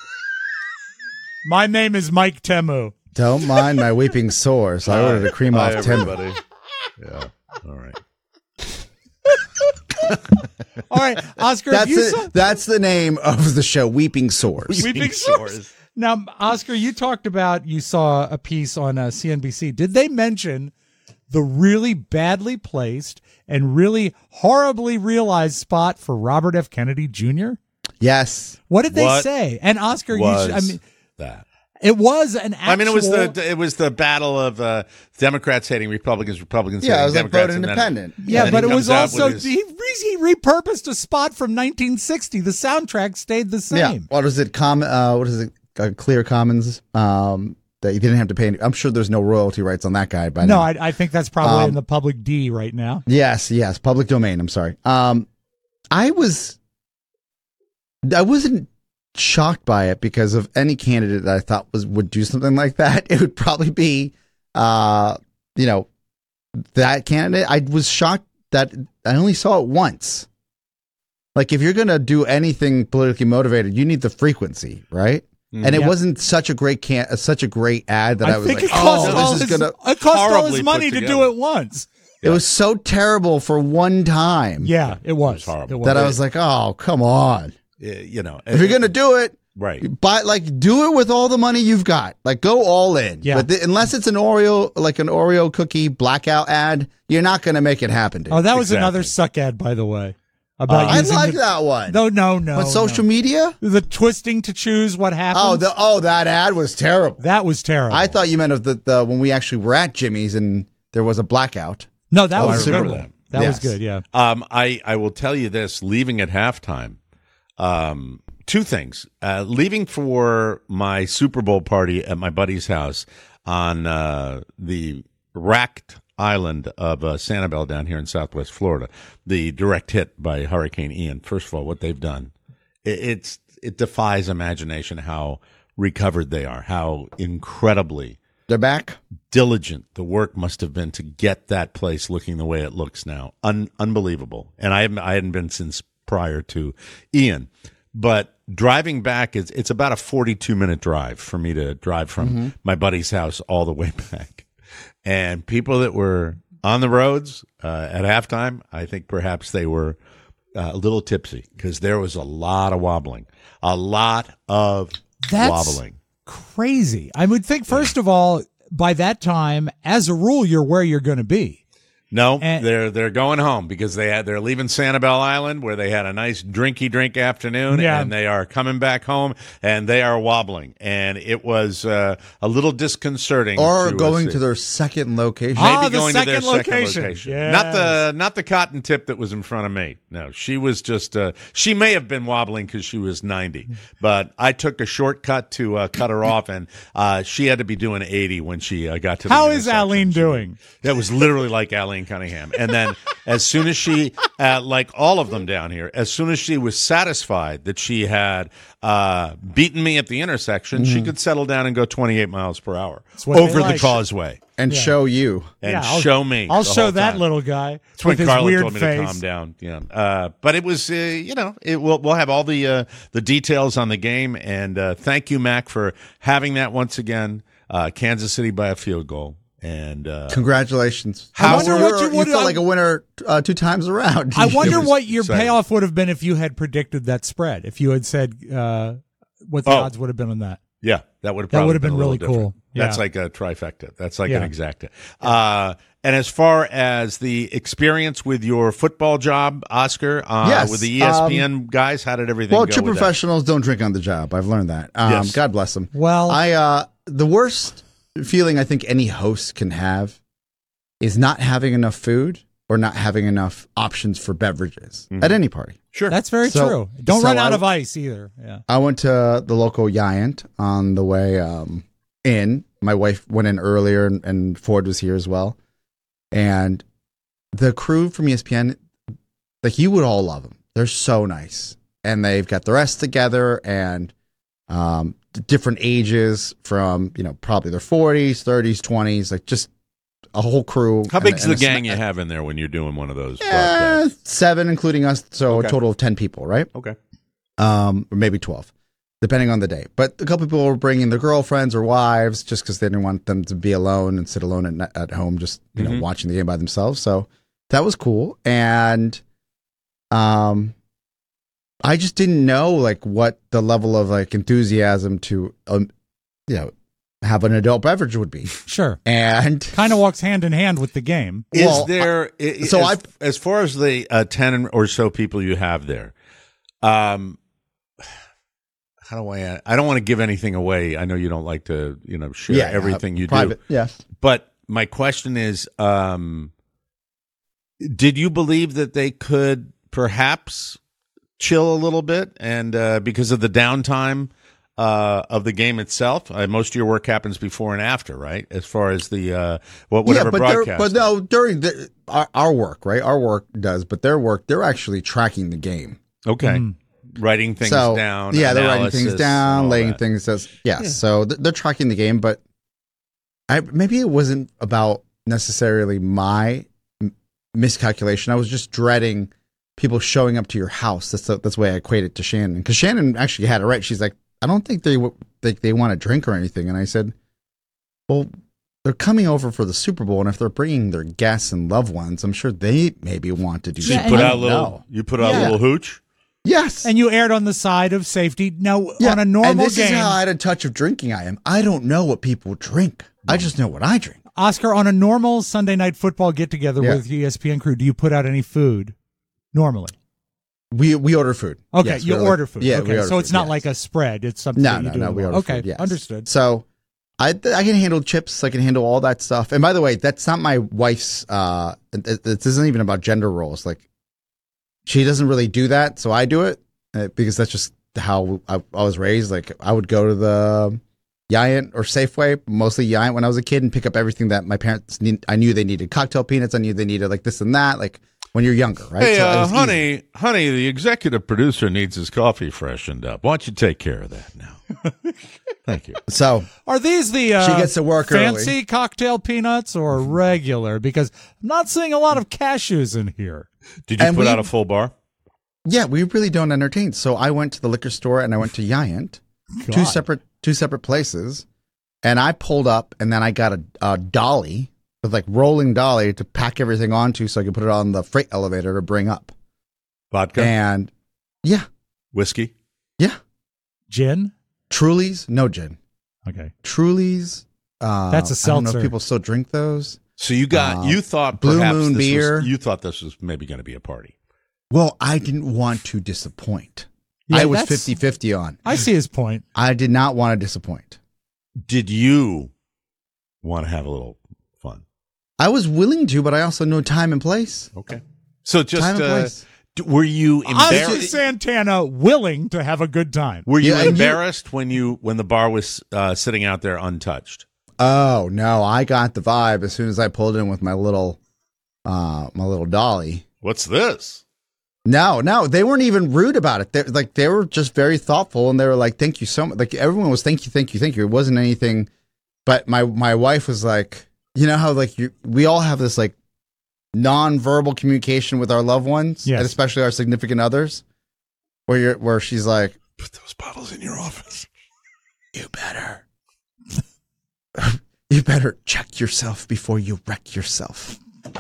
my name is Mike Temu. Don't mind my weeping sores. I ordered a cream off Hi, Temu. everybody. Yeah. All right. All right, Oscar, That's you the, saw that's the name of the show, Weeping Sores. Weeping Sores. Now, Oscar, you talked about you saw a piece on uh, C N B C. Did they mention the really badly placed and really horribly realized spot for Robert F. Kennedy Junior? Yes. What did they What say? And Oscar, you Was should, I mean, that? it was an actual. I mean, it was the it was the battle of uh, Democrats hating Republicans, Republicans Yeah, hating it was like Democrats, vote and then- independent. Yeah, and but he it was comes out also with his- he, he repurposed a spot from nineteen sixty. The soundtrack stayed the Yeah. same. What is it? Com- uh, what is it? Uh, Clear Commons. Um, that you didn't have to pay. Any- I'm sure there's no royalty rights on that guy by No, now. I, I think that's probably Um, in the public D right now. Yes, yes, public domain. I'm sorry. Um, I was, I wasn't shocked by it because of any candidate that I thought was would do something like that. It would probably be, uh, you know, that candidate. I was shocked that I only saw it once. Like, if you're going to do anything politically motivated, you need the frequency, right? Mm, and it yeah. wasn't such a great can uh, such a great ad that I, I was think like, it cost oh, all this his, is going to it cost all his money to do it once. It yeah. was so terrible for one time. Yeah, it was. It was horrible. It was. That I was like, oh, come on. Uh, you know, if you're going to do it, right. Buy, like, do it with all the money you've got. Like, go all in. Yeah. But the, unless it's an Oreo, like an Oreo cookie blackout ad, you're not going to make it happen, dude. Oh, that was exactly. another suck ad, by the way. About uh, I like the, that one. No, no, no. On social no. media? The twisting to choose what happens. Oh, the, oh, that ad was terrible. That was terrible. I thought you meant of the, the when we actually were at Jimmy's and there was a blackout. No, that oh, was I good. remember That, that yes. was good, yeah. Um, I, I will tell you this, leaving at halftime, um, two things. Uh, leaving for my Super Bowl party at my buddy's house on uh, the racked island of uh, Sanibel down here in Southwest Florida, the direct hit by Hurricane Ian. First of all, what they've done, it, it's it defies imagination how recovered they are, how incredibly they're back. Diligent the work must have been to get that place looking the way it looks now. Un- unbelievable. And I haven't, I hadn't been since prior to Ian. But driving back, is it's about a forty-two minute drive for me to drive from mm-hmm. my buddy's house all the way back. And people that were on the roads uh, at halftime, I think perhaps they were uh, a little tipsy because there was a lot of wobbling, a lot of That's wobbling. Crazy. I would think, first of all, by that time, as a rule, you're where you're going to be. No, and, they're they're going home because they had they're leaving Sanibel Island where they had a nice drinky drink afternoon, yeah. and they are coming back home and they are wobbling, and it was uh, a little disconcerting. Or to going uh, to their second location. Maybe ah, the going second to their location. second location. Yes. Not the not the cotton tip that was in front of me. No, she was just uh, she may have been wobbling because she was ninety, but I took a shortcut to uh, cut her off, and uh, she had to be doing eighty when she uh, got to. How the is Aline doing? That was literally like Aline Cunningham, and then. And as soon as she, uh, like all of them down here, as soon as she was satisfied that she had uh, beaten me at the intersection, mm-hmm. she could settle down and go twenty-eight miles per hour over the like. causeway. And yeah. show you. And yeah, show me. I'll show that time. little guy That's when with his Carla weird told me face. to calm down. Yeah, uh, but it was, uh, you know, it, we'll we'll have all the uh, the details on the game. And uh, thank you, Mac, for having that once again. Uh, Kansas City by a field goal. And uh, congratulations! How I wonder what you, you felt like a winner uh, two times around. I wonder was what your exciting. payoff would have been if you had predicted that spread. If you had said uh, what the oh. odds would have been on that. Yeah, that would have that would been, have been really cool. Yeah. That's like a trifecta. That's like yeah. an exacta. Uh, and as far as the experience with your football job, Oscar, uh, yes. with the E S P N um, guys, how did everything well, go? Well, true with professionals that? don't drink on the job. I've learned that. Um, yes. God bless them. Well, I uh, the worst feeling I think any host can have is not having enough food or not having enough options for beverages mm-hmm. at any party. Sure. That's very so, true. Don't so run out I, of ice either. Yeah. I went to the local Giant on the way um, in. My wife went in earlier and, and Ford was here as well. And the crew from E S P N, like, you would all love them. They're so nice. And they've got the rest together and um, different ages from, you know, probably their forties, thirties, twenties, like just a whole crew. How big's and, the and gang a, you have in there when you're doing one of those eh, broadcasts? Seven, including us. So okay. a total of ten people, right? Okay. Um, or maybe twelve, depending on the day. But a couple people were bringing their girlfriends or wives just because they didn't want them to be alone and sit alone at, at home, just, you mm-hmm. know, watching the game by themselves. So that was cool. And um, I just didn't know, like, what the level of, like, enthusiasm to, um, you know, have an adult beverage would be. Sure. And kind of walks hand in hand with the game. Is well, there, I, so as, I, as far as the uh, ten or so people you have there, um, how do I, I don't want to give anything away. I know you don't like to, you know, share yeah, everything uh, you private, do. Yeah. But my question is, um, did you believe that they could perhaps chill a little bit and uh, because of the downtime uh, of the game itself? Uh, most of your work happens before and after, right? As far as the uh, what whatever yeah, but broadcast. But no, during the, our, our work, right? Our work does, but their work, they're actually tracking the game. Okay. Mm. Writing things so, down. Yeah, they're writing analysis, things down, all laying that. things as yes. Yeah. So th- they're tracking the game, but I maybe it wasn't about necessarily my m- miscalculation. I was just dreading people showing up to your house. That's the, that's the way I equate it to Shannon, because Shannon actually had it right. She's like, I don't think they w- they, they want to drink or anything, and I said, well, they're coming over for the Super Bowl, and if they're bringing their guests and loved ones, I'm sure they maybe want to do. So you something. put I out a don't little. know. You put out Yeah. a little hooch. Yes, And you erred on the side of safety. Now, yeah. on a normal and this game, is how out of touch of drinking I am. I don't know what people drink. I just know what I drink. Oscar, on a normal Sunday night football get together Yeah. with E S P N crew, do you put out any food normally? We we order food. Okay, Yes, you we order food. Yeah, okay, we order so it's food, not yes. like a spread. It's something no, that you no, do. no. We order okay, food. Yes. understood. So I I can handle chips. I can handle all that stuff. And by the way, that's not my wife's. Uh, it, it isn't even about gender roles. Like she doesn't really do that, so I do it uh, because that's just how I, I was raised. Like I would go to the Giant or Safeway, mostly Giant when I was a kid, and pick up everything that my parents need. I knew they needed cocktail peanuts. I knew they needed like this and that. Like when you're younger, right? Hey, So it uh, was easy. honey, honey, the executive producer needs his coffee freshened up. Why don't you take care of that now? Thank you. So Are these the uh, She gets to work fancy early. cocktail peanuts or regular? Because I'm not seeing a lot of cashews in here. Did you And put we- out a full bar? yeah, we really don't entertain. So I went to the liquor store and I went to Giant, two God. separate two separate places, and I pulled up and then I got a, a dolly with like rolling dolly to pack everything onto so I could put it on the freight elevator to bring up. Vodka, And yeah, whiskey. yeah, Gin? Truly's, no gin. Okay. Truly's. Uh, That's a I don't know seltzer. if people still drink those. So you got Uh, you thought Blue perhaps Moon this beer. Was, you thought this was maybe going to be a party. Well, I didn't want to disappoint. Yeah, I was that's- fifty-fifty on. I see his point. I did not want to disappoint. Did you want to have a little fun? I was willing to, but I also know time and place. Okay. So just Time and uh, place. d- were you Oscar embarrassed? Santana willing to have a good time. Were you Yeah, and you- embarrassed when you when the bar was uh, sitting out there untouched? Oh no, I got the vibe as soon as I pulled in with my little uh my little dolly. What's this? No, no, they weren't even rude about it. They like they were just very thoughtful and they were like, "Thank you so much." Like everyone was thank you, thank you, thank you. It wasn't anything, but my my wife was like, you know how like you we all have this like non-verbal communication with our loved ones, Yes. and especially our significant others, where you're where she's like, Put those bottles in your office. "You better, you better check yourself before you wreck yourself."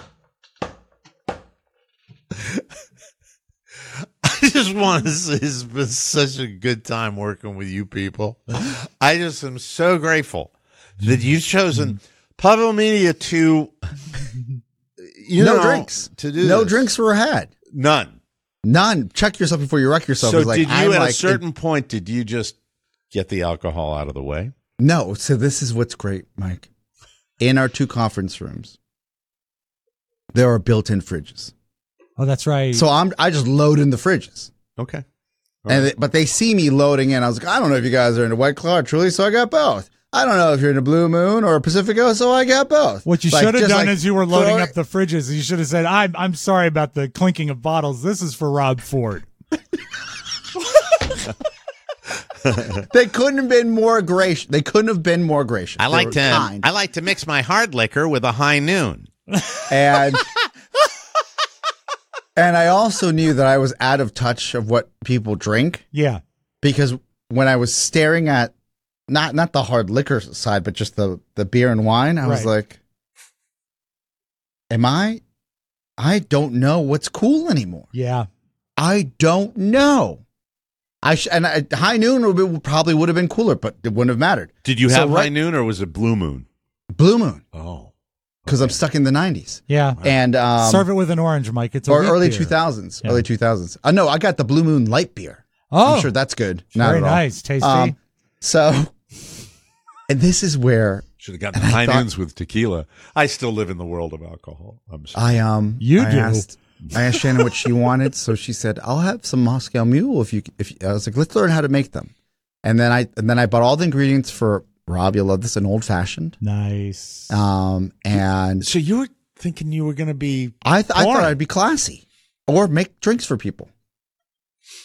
I just want to say it's been such a good time working with you people. I just am so grateful that you've chosen Puddle Media to, you no know, drinks. to do no this. drinks were had. None. None. Check yourself before you wreck yourself. So It's like, did you I'm at like, a certain point, did you just get the alcohol out of the way? no. So this is what's great, Mike. In our two conference rooms, there are built-in fridges. Oh, that's right. So I'm I just load in the fridges, Okay. and they, but they see me loading in. I was like, I don't know if you guys are into White Claw or Truly, so I got both. I don't know if you're into Blue Moon or Pacifico, so I got both. What you Like, should have just done like is you were loading throw up it- the fridges. You should have said, "I'm I'm sorry about the clinking of bottles. This is for Rob Ford." They couldn't have been more gracious. They couldn't have been more gracious. I They like were to kind. I like to mix my hard liquor with a high noon. and and I also knew that I was out of touch of what people drink. Yeah. Because when I was staring at not not the hard liquor side, but just the the beer and wine, I was Right. like, "Am I? I don't know what's cool anymore. Yeah. I don't know. I sh- and I, High Noon would be, probably would have been cooler, but it wouldn't have mattered. Did you So have high right- noon or was it blue moon? Blue Moon, Oh. because I'm stuck in the nineties Yeah. and um, Serve it with an orange, Mike. It's a or wheat early beer. two thousands, Yeah. early two thousands. Uh, no, I got the Blue Moon light beer. Oh, I'm sure that's good. Not very at all. nice, tasty. Um, so, and this is where Should have gotten And I high thought- noons with tequila. I still live in the world of alcohol. I'm sorry. I um You I do. Asked, I asked Shannon what she wanted, so she said, "I'll have some Moscow Mule if you if." I was like, "Let's learn how to make them," and then I and then I bought all the ingredients for Rob. You'll love this, an old fashioned. Nice. Um, and So you were thinking you were going to be I th- I thought boring. I'd be classy or make drinks for people.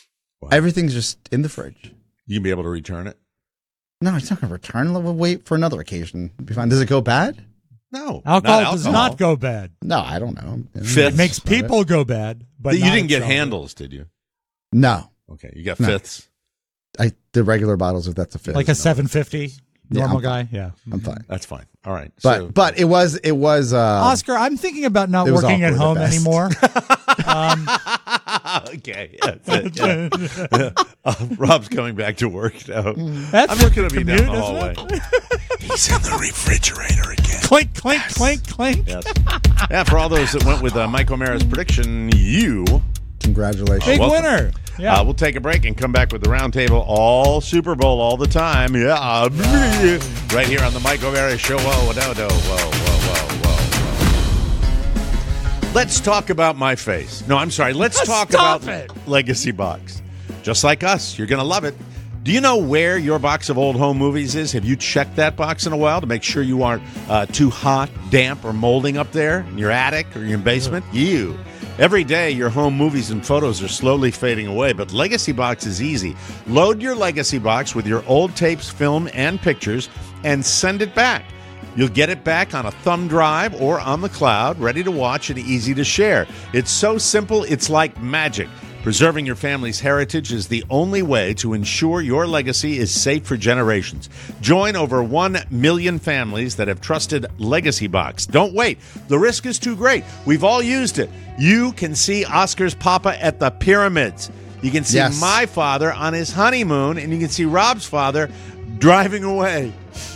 Everything's just in the fridge. You can be able to return it? No, it's not going to return. We'll wait for another occasion. It'll be fine. Does it go bad? No. Alcohol not does alcohol. not go bad. No, I don't know. Fifths. It makes people go bad, but you not didn't get itself. handles, did you? No. Okay, you got No. fifths. I the regular bottles, if that's a fifth. Like a seven fifty Yeah, normal I'm guy. Yeah. I'm fine. That's fine. All right. But so, but it was it was uh, Oscar, I'm thinking about not it was working at awkward at home best. anymore. um, okay. That's it, yeah. uh, Rob's coming back to work now. that's I'm looking at me down commute, the isn't hallway. it? He's in the refrigerator again. Clink, clink, clink, clink. Yes. Yeah, for all those that went with uh, Mike O'Mara's prediction, you. Congratulations. Big welcome. winner. Yeah. Uh, we'll take a break and come back with the roundtable all Super Bowl all the time. Yeah. Right here on the Mike O'Mara Show. Whoa, whoa, whoa, whoa, whoa, whoa, whoa. Let's talk about my face. No, I'm sorry. Let's talk Stop about it. Legacy Box. Just like us. You're going to love it. Do you know where your box of old home movies is? Have you checked that box in a while to make sure you aren't uh, too hot, damp, or molding up there in your attic or your basement? You. Every day, your home movies and photos are slowly fading away, but Legacy Box is easy. Load your Legacy Box with your old tapes, film, and pictures, and send it back. You'll get it back on a thumb drive or on the cloud, ready to watch and easy to share. It's so simple, it's like magic. Preserving your family's heritage is the only way to ensure your legacy is safe for generations. Join over one million families that have trusted Legacy Box. Don't wait. The risk is too great. We've all used it. You can see Oscar's papa at the pyramids. You can see Yes. my father on his honeymoon, and you can see Rob's father driving away.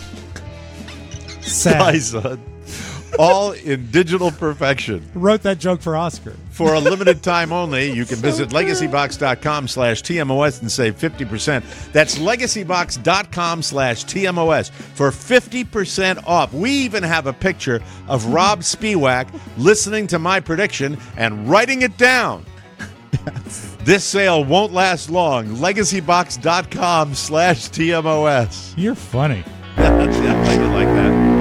My Sad. son. All in digital perfection. Wrote that joke for Oscar. For a limited time only, you can visit legacybox.com slash TMOS and save fifty percent. That's legacybox.com slash TMOS for fifty percent off. We even have a picture of Rob Spiewak listening to my prediction and writing it down. Yes. This sale won't last long. Legacybox.com slash TMOS. You're funny. Yeah, I like that.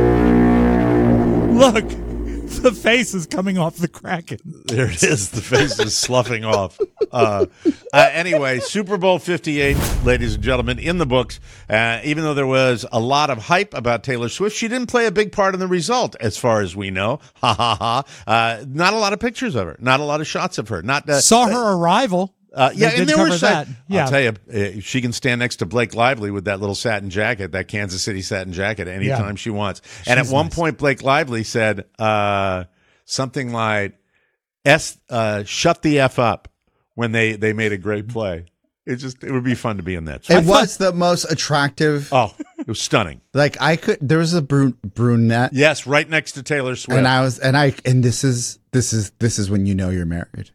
Look, the face is coming off the Kraken. There it is. The face is sloughing off. Uh, uh, anyway, Super Bowl fifty-eight, ladies and gentlemen, in the books. Uh, even though there was a lot of hype about Taylor Swift, she didn't play a big part in the result, as far as we know. Ha ha ha. Uh, not a lot of pictures of her. Not a lot of shots of her. Not uh, Saw her arrival. Uh, yeah, They and did there were cover shots. that. Yeah. I'll tell you, uh, she can stand next to Blake Lively with that little satin jacket, that Kansas City satin jacket, anytime Yeah. she wants. And at She's one nice. point, Blake Lively said uh, something like, "S, uh, shut the F up," when they, they made a great play. It just it would be fun to be in that. It was the most attractive. Oh, it was stunning. Like I could, there was a bru- brunette, Yes, right next to Taylor Swift. and I was, and I, and this is, this is, this is when you know you're married.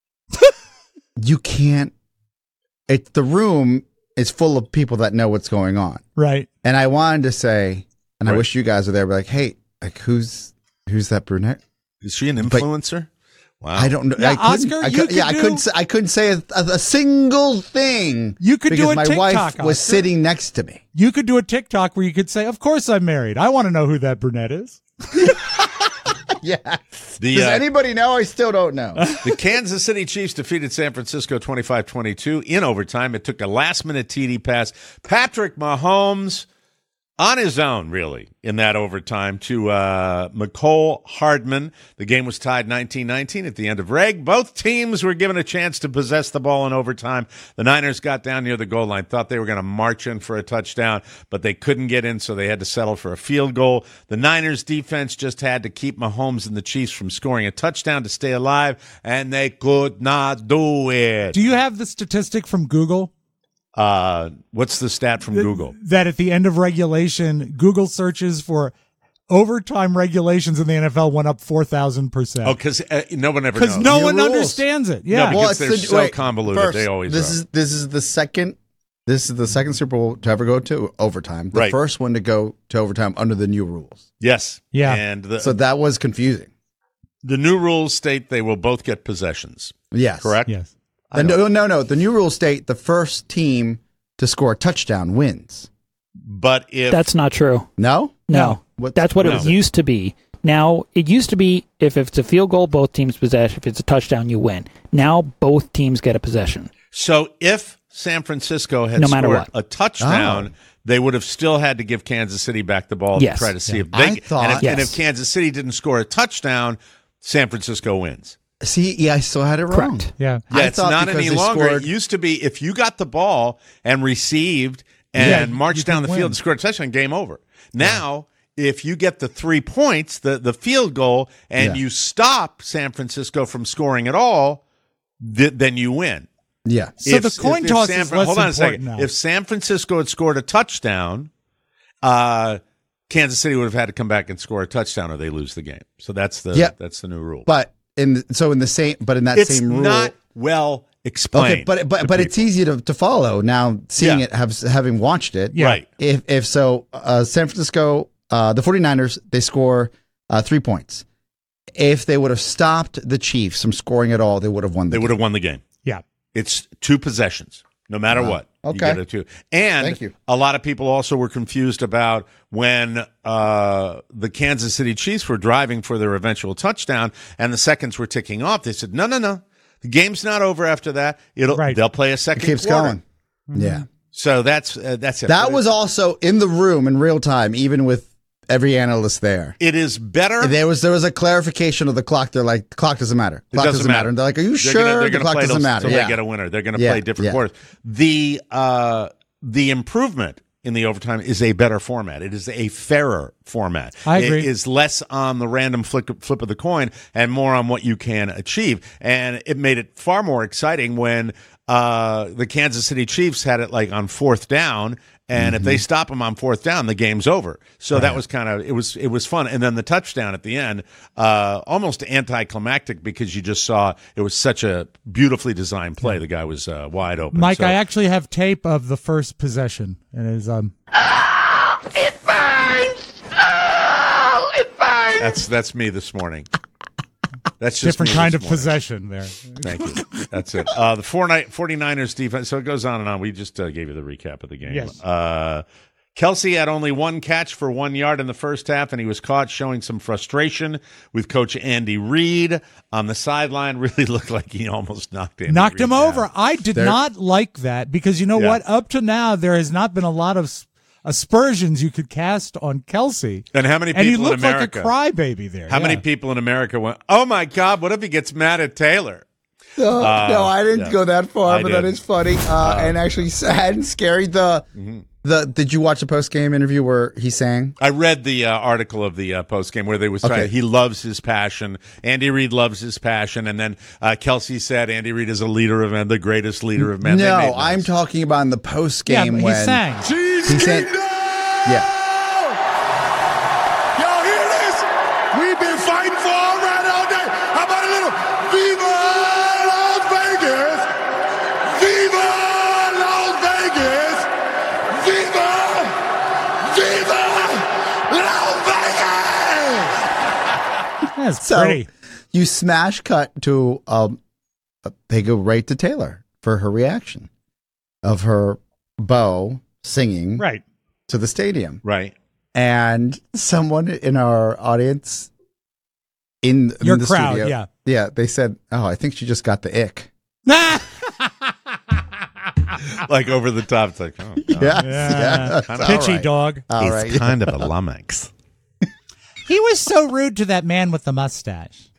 You can't. It the room is full of people that know what's going on, Right. and I wanted to say, and I Right. wish you guys were there, but like, hey, like who's who's that brunette? Is she an influencer? Wow. I don't know. Yeah, I couldn't, Oscar, I you could, could yeah, I do- couldn't. Say, I couldn't say a, a, a single thing. You could do because a my TikTok, wife was Oscar. sitting next to me. You could do a TikTok where you could say, "Of course I'm married. I want to know who that brunette is." Yeah. The, Does uh, anybody know? I still don't know. The Kansas City Chiefs defeated San Francisco twenty-five twenty-two in overtime. It took a last-minute T D pass. Patrick Mahomes on his own, really, in that overtime to uh, McCole Hardman. The game was tied nineteen nineteen at the end of reg. Both teams were given a chance to possess the ball in overtime. The Niners got down near the goal line, thought they were going to march in for a touchdown, but they couldn't get in, so they had to settle for a field goal. The Niners defense just had to keep Mahomes and the Chiefs from scoring a touchdown to stay alive, and they could not do it. Do you have the statistic from Google Uh, what's the stat from Google? that at the end of regulation, Google searches for overtime regulations in the N F L went up four thousand percent? Oh, because uh, no one ever Because knows. no New one rules. understands it. Yeah. No, because they're so convoluted, first, they always This are. is this is the second. This is the second Super Bowl to ever go to overtime. The Right. first one to go to overtime under the new rules. Yes. Yeah. And the, So that was confusing. the new rules state they will both get possessions. Yes, Correct? Yes. The, no, no, no. The new rules state the first team to score a touchdown wins. But if That's not true. No, No. What's- That's what no. it used to be. Now, it used to be if it's a field goal, both teams possess. If it's a touchdown, you win. Now, both teams get a possession. So if San Francisco had No matter scored what. a touchdown, Oh. they would have still had to give Kansas City back the ball Yes. to try to see Yeah. if they. I thought- and, if, and Yes. if Kansas City didn't score a touchdown, San Francisco wins. See, yeah, I still had it wrong. Correct. Yeah. Yeah, I it's thought not because any they longer. scored- It used to be if you got the ball and received and Yeah, marched you down could the field win. and scored a touchdown, game over. Now, if you get the three points, the, the field goal, and Yeah. you stop San Francisco from scoring at all, th- then you win. Yeah. So the coin toss San, is less hold on a important second. now. If San Francisco had scored a touchdown, uh, Kansas City would have had to come back and score a touchdown, or they lose the game. So that's the Yeah. that's the new rule. But in the, so in the same, but in that it's same rule, not well explained. okay. But but to but it's people. easy to, to follow now. Seeing Yeah. it, have, having watched it, Yeah. Right. If if so, uh, San Francisco, uh, the 49ers, they score uh, three points. If they would have stopped the Chiefs from scoring at all, they would have won. The They game. would have won the game. Yeah. It's two possessions, no matter Wow. what. Okay. You get a two. And Thank you. a lot of people also were confused about when uh, the Kansas City Chiefs were driving for their eventual touchdown and the seconds were ticking off. They said, no, no, no. The game's not over after that. It'll Right. They'll play a It second keeps quarter. going. Yeah. So that's uh, that's it. That But was also in the room in real time, even with every analyst there. It is better. There was there was a clarification of the clock. They're like, the clock doesn't matter. It Clock doesn't doesn't matter. matter. And they're like, are you They're sure gonna, they're the gonna clock play doesn't till, matter? till Yeah. they get a winner. They're going to Yeah, play different yeah. quarters. The uh, the improvement in the overtime is a better format. It is a fairer format. I agree. It is less on the random flip, flip of the coin and more on what you can achieve. And it made it far more exciting when uh, the Kansas City Chiefs had it like on fourth down. And if they stop them on fourth down, the game's over. So that was kind of it was it was fun. And then the touchdown at the end, uh, almost anticlimactic because you just saw it was such a beautifully designed play. The guy was uh, wide open. Mike, So- I actually have tape of the first possession. And it is um that's that's me this morning. That's just different me kind this of morning. possession there. Thank you. That's it. Uh, the 49ers defense. So it goes on and on. We just uh, gave you the recap of the game. Yes. Uh, Kelsey had only one catch for one yard in the first half, and he was caught showing some frustration with Coach Andy Reid on the sideline. Really looked like he almost knocked Andy Knocked Reid him down. over. I did There- not like that because you know Yeah. what? Up to now, there has not been a lot of s- aspersions you could cast on Kelsey. And how many And he people in looked like a America? crybaby there. How yeah. many people in America went, oh my God, what if he gets mad at Taylor? No, Uh, no, I didn't yeah. go that far, I but that did. is funny uh, and actually sad and scary. The Mm-hmm. the did you watch the post game interview where he sang? I read the uh, article of the uh, post game where they was trying. Okay. He loves his passion. Andy Reid loves his passion, and then uh, Kelsey said Andy Reid is a leader of men, the greatest leader of men. They made No, I'm noise. talking about in the post Yeah, game but he when sang. he sang. Yeah, Y'all hear this? We've been fighting for all right all day. How about a little Viva Las Vegas? Viva Las Vegas! Viva! Viva Las Vegas! That's so pretty. you smash cut to um, uh, they go right to Taylor for her reaction of her beau singing Right. to the stadium. right. And someone in our audience in, in Your the crowd, studio, yeah. yeah, they said, "Oh, I think she just got the ick." Like over the top. It's like, oh, God. Yes, Yeah. yeah, Pitchy all right. dog. All right. kind of a lummox. He was so rude to that man with the mustache.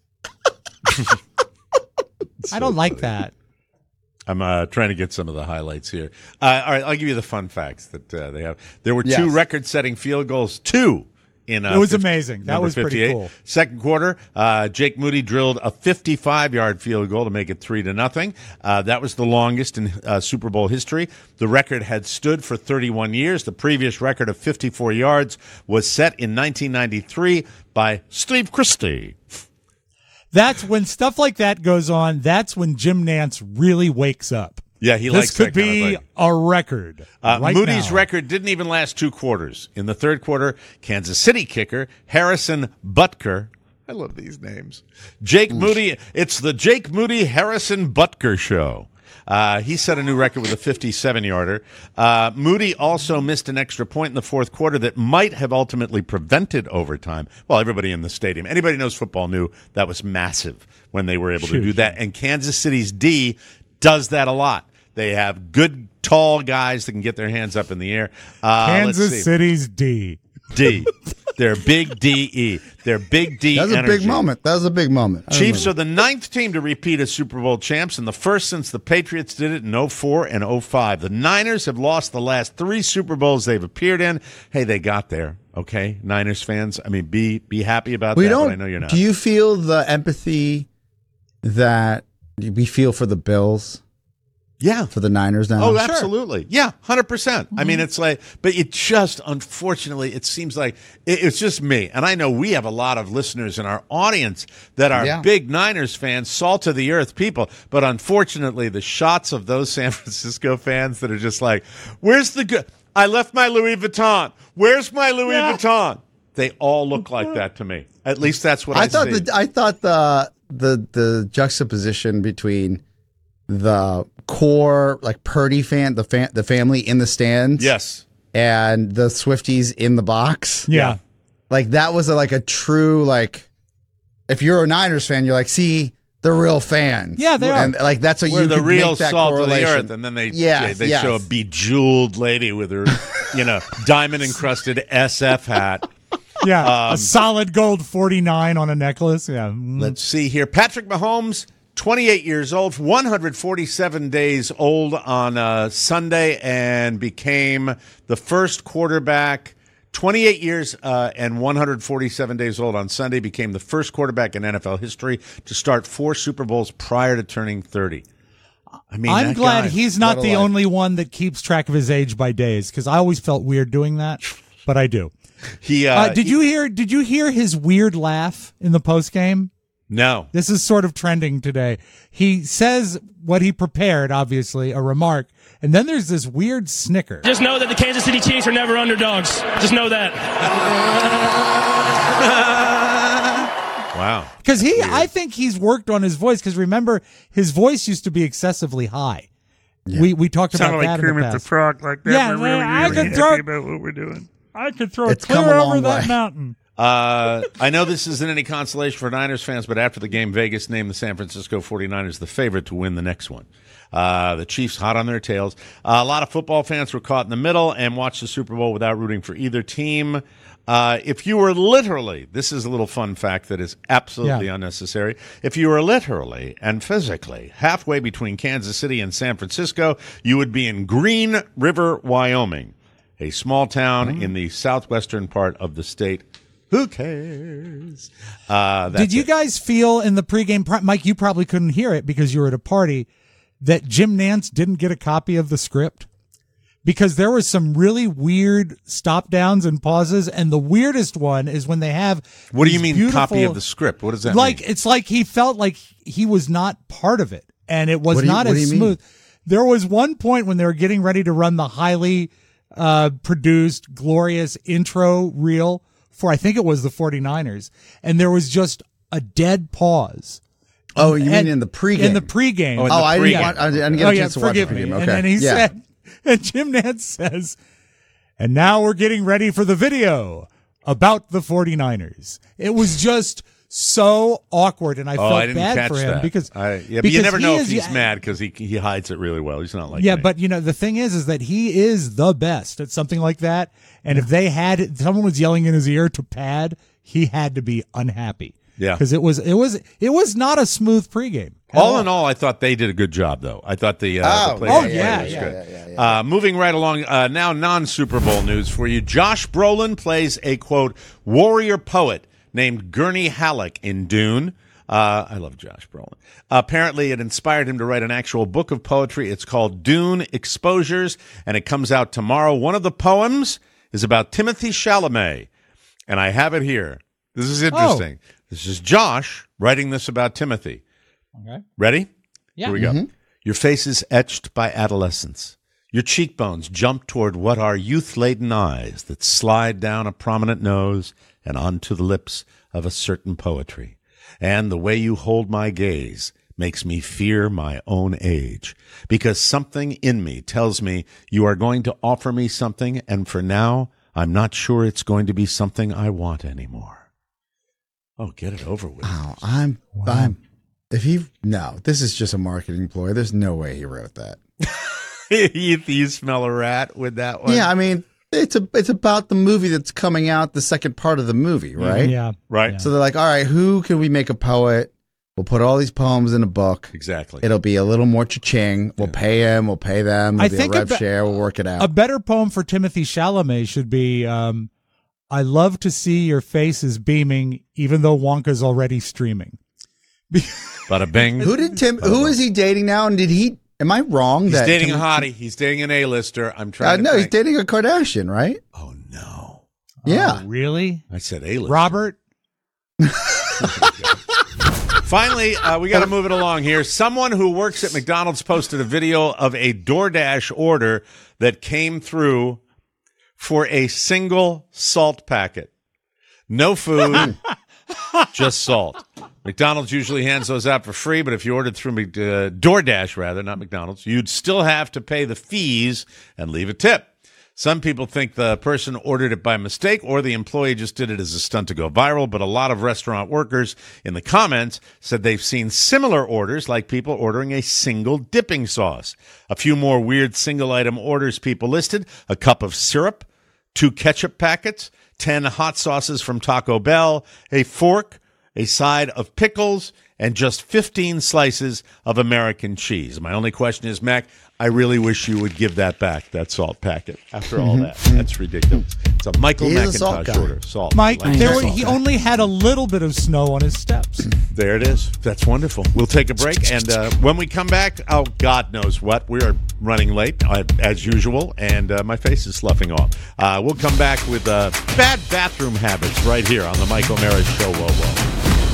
I don't like that. I'm uh, trying to get some of the highlights here. Uh, all right, I'll give you the fun facts that uh, they have. There were two Yes. record-setting field goals, two in uh, It was fifty amazing. That number was pretty fifty-eight. cool. Second quarter, uh, Jake Moody drilled a fifty-five-yard field goal to make it three to nothing. Uh, that was the longest in uh, Super Bowl history. The record had stood for thirty-one years. The previous record of fifty-four yards was set in nineteen ninety-three by Steve Christie. That's when stuff like that goes on. That's when Jim Nantz really wakes up. Yeah, he This likes could that kind be of thing. a record. Uh, right Moody's now. record didn't even last two quarters. In the third quarter, Kansas City kicker Harrison Butker. I love these names. Jake Moody. It's the Jake Moody Harrison Butker show. Uh, he set a new record with a fifty-seven-yarder. Uh, Moody also missed an extra point in the fourth quarter that might have ultimately prevented overtime. Well, everybody in the stadium, anybody who knows football knew that was massive when they were able to do that. And Kansas City's D does that a lot. They have good, tall guys that can get their hands up in the air. Uh, let's see. Kansas City's D. D. They're big D E. They're big D That was a energy. big moment. That was a big moment. I Chiefs remember. are the ninth team to repeat as Super Bowl champs and the first since the Patriots did it in oh four and oh five. The Niners have lost the last three Super Bowls they've appeared in. Hey, they got there, okay? Niners fans, I mean, be be happy about we that, don't, but I know you're not. Do you feel the empathy that we feel for the Bills, yeah. for the Niners now? Oh, absolutely. Yeah, one hundred percent. I mean, it's like, but it just, unfortunately, it seems like it, it's just me. And I know we have a lot of listeners in our audience that are Yeah. big Niners fans, salt of the earth people. But unfortunately, the shots of those San Francisco fans that are just like, where's the good? I left my Louis Vuitton. Where's my Louis Yeah. Vuitton? They all look like that to me. At least that's what I, I thought see. the I thought the the the juxtaposition between the core like Purdy fan, the fan, the family in the stands, Yes. and the Swifties in the box, Yeah. like that was a, like a true like. If you're a Niners fan, you're like, see the real fans. Yeah, they are. and like that's what We're you the could real make that salt of the correlation. earth, and then they Yes, they yes. show a bejeweled lady with her, you know, diamond encrusted S F hat. Yeah. Um, a solid gold forty-nine on a necklace. Yeah. Mm. Let's see here. Patrick Mahomes, twenty-eight years old, one hundred forty-seven days old on uh, Sunday, and became the first quarterback. twenty-eight years uh, and one hundred forty-seven days old on Sunday, became the first quarterback in N F L history to start four Super Bowls prior to turning thirty. I mean, I'm that glad guy- he's not what a the life. only one that keeps track of his age by days, because I always felt weird doing that, but I do. He uh, Uh, did you hear? Did you hear his weird laugh in the post game? No. This is sort of trending today. He says what he prepared, obviously, a remark, and then there's this weird snicker. Just know that the Kansas City Chiefs are never underdogs. Just know that. Wow. Because he, I think he's worked on his voice. Because remember, his voice used to be excessively high. We we talked about that in the past. Frog like that. Yeah, We're really, I really could happy throw- about what we're doing. I could throw It's it clear come a over long that way. mountain. Uh, I know this isn't any consolation for Niners fans, but after the game, Vegas named the San Francisco forty-niners the favorite to win the next one. Uh, the Chiefs hot on their tails. Uh, a lot of football fans were caught in the middle and watched the Super Bowl without rooting for either team. Uh, if you were literally, this is a little fun fact that is absolutely Yeah. unnecessary. If you were literally and physically halfway between Kansas City and San Francisco, you would be in Green River, Wyoming, a small town in the southwestern part of the state. Who cares? Uh, that's Did you it. guys feel in the pregame, pro- Mike? You probably couldn't hear it because you were at a party. That Jim Nance didn't get a copy of the script because there was some really weird stop downs and pauses, and the weirdest one is when they have. What do you these mean, copy beautiful- of the script? What does that like mean? it's like he felt like he was not part of it, and it was What do you- not what do as you mean? smooth. There was one point when they were getting ready to run the highly uh, produced, glorious intro reel for I think it was the forty-niners, and there was just a dead pause. Oh, you And- mean in the pregame? In the pregame. Oh, in Oh, the I pregame. didn't, want, I didn't get Oh, a yeah, chance to watch the forgive me. pregame. And Okay. then he yeah. said, and Jim Nance says, and now we're getting ready for the video about the forty-niners. It was just so awkward, and I Oh, felt I didn't bad catch for him that. because, I, yeah, but you because never he know if is- he's mad because he he hides it really well. He's not like yeah, me. but you know the thing is, is that he is the best at something like that. And if they had someone was yelling in his ear to pad, he had to be unhappy. Yeah. because it was it was it was not a smooth pregame. at all in all, I thought they did a good job, though. I thought the, uh, Oh, the play oh, by play yeah, was yeah, good. yeah, yeah, Uh, moving right along, uh, now non-Super Bowl news for you. Josh Brolin plays a, quote, warrior poet named Gurney Halleck in Dune. Uh, I love Josh Brolin. Apparently, it inspired him to write an actual book of poetry. It's called Dune Exposures, and it comes out tomorrow. One of the poems is about Timothy Chalamet, and I have it here. This is interesting. Oh. This is Josh writing this about Timothy. Okay. Ready? Yeah. Here we go. Your face is etched by adolescence. Your cheekbones jump toward what are youth-laden eyes that slide down a prominent nose and onto the lips of a certain poetry. And the way you hold my gaze makes me fear my own age, because something in me tells me you are going to offer me something, and for now, I'm not sure it's going to be something I want anymore. Oh, get it over with. Wow, I'm, I'm, if he, no, this is just a marketing ploy. There's no way he wrote that. you, you smell a rat with that one? Yeah, I mean, it's a it's about the movie that's coming out, the second part of the movie, right? Yeah. Right. Yeah. So they're like, all right, who can we make a poet? We'll put all these poems in a book. Exactly. It'll be a little more cha-ching. We'll pay him. We'll pay them. There'll I be think a a rev be- share. We'll work it out. A better poem for Timothy Chalamet should be, um, I love to see your face is beaming, even though Wonka's already streaming. Bada bing. who did Tim? Who is he dating now? And did he? Am I wrong? He's that dating Tim, a hottie. He's dating an A-lister. I'm Uh, trying to no, he's think. dating a Kardashian, right? Oh, no. Yeah. Oh, really? I said A-lister. Robert? Finally, uh, we got to move it along here. Someone who works at McDonald's posted a video of a DoorDash order that came through for a single salt packet. No food, just salt. McDonald's usually hands those out for free, but if you ordered through Mc- uh, DoorDash, rather, not McDonald's, you'd still have to pay the fees and leave a tip. Some people think the person ordered it by mistake or the employee just did it as a stunt to go viral, but a lot of restaurant workers in the comments said they've seen similar orders, like people ordering a single dipping sauce. A few more weird single-item orders people listed: a cup of syrup, two ketchup packets, ten hot sauces from Taco Bell, a fork, a side of pickles, and just fifteen slices of American cheese. My only question is, Mac, I really wish you would give that back, that salt packet, after all that. That's ridiculous. It's a Michael He's a salt McIntosh guy. order. Salt. Mike, Like there salt. were, he only had a little bit of snow on his steps. There it is. That's wonderful. We'll take a break, and uh, when we come back, oh, God knows what. We are running late, uh, as usual, and uh, my face is sloughing off. Uh, we'll come back with uh, bad bathroom habits right here on the Mike O'Mara Show. Whoa, whoa.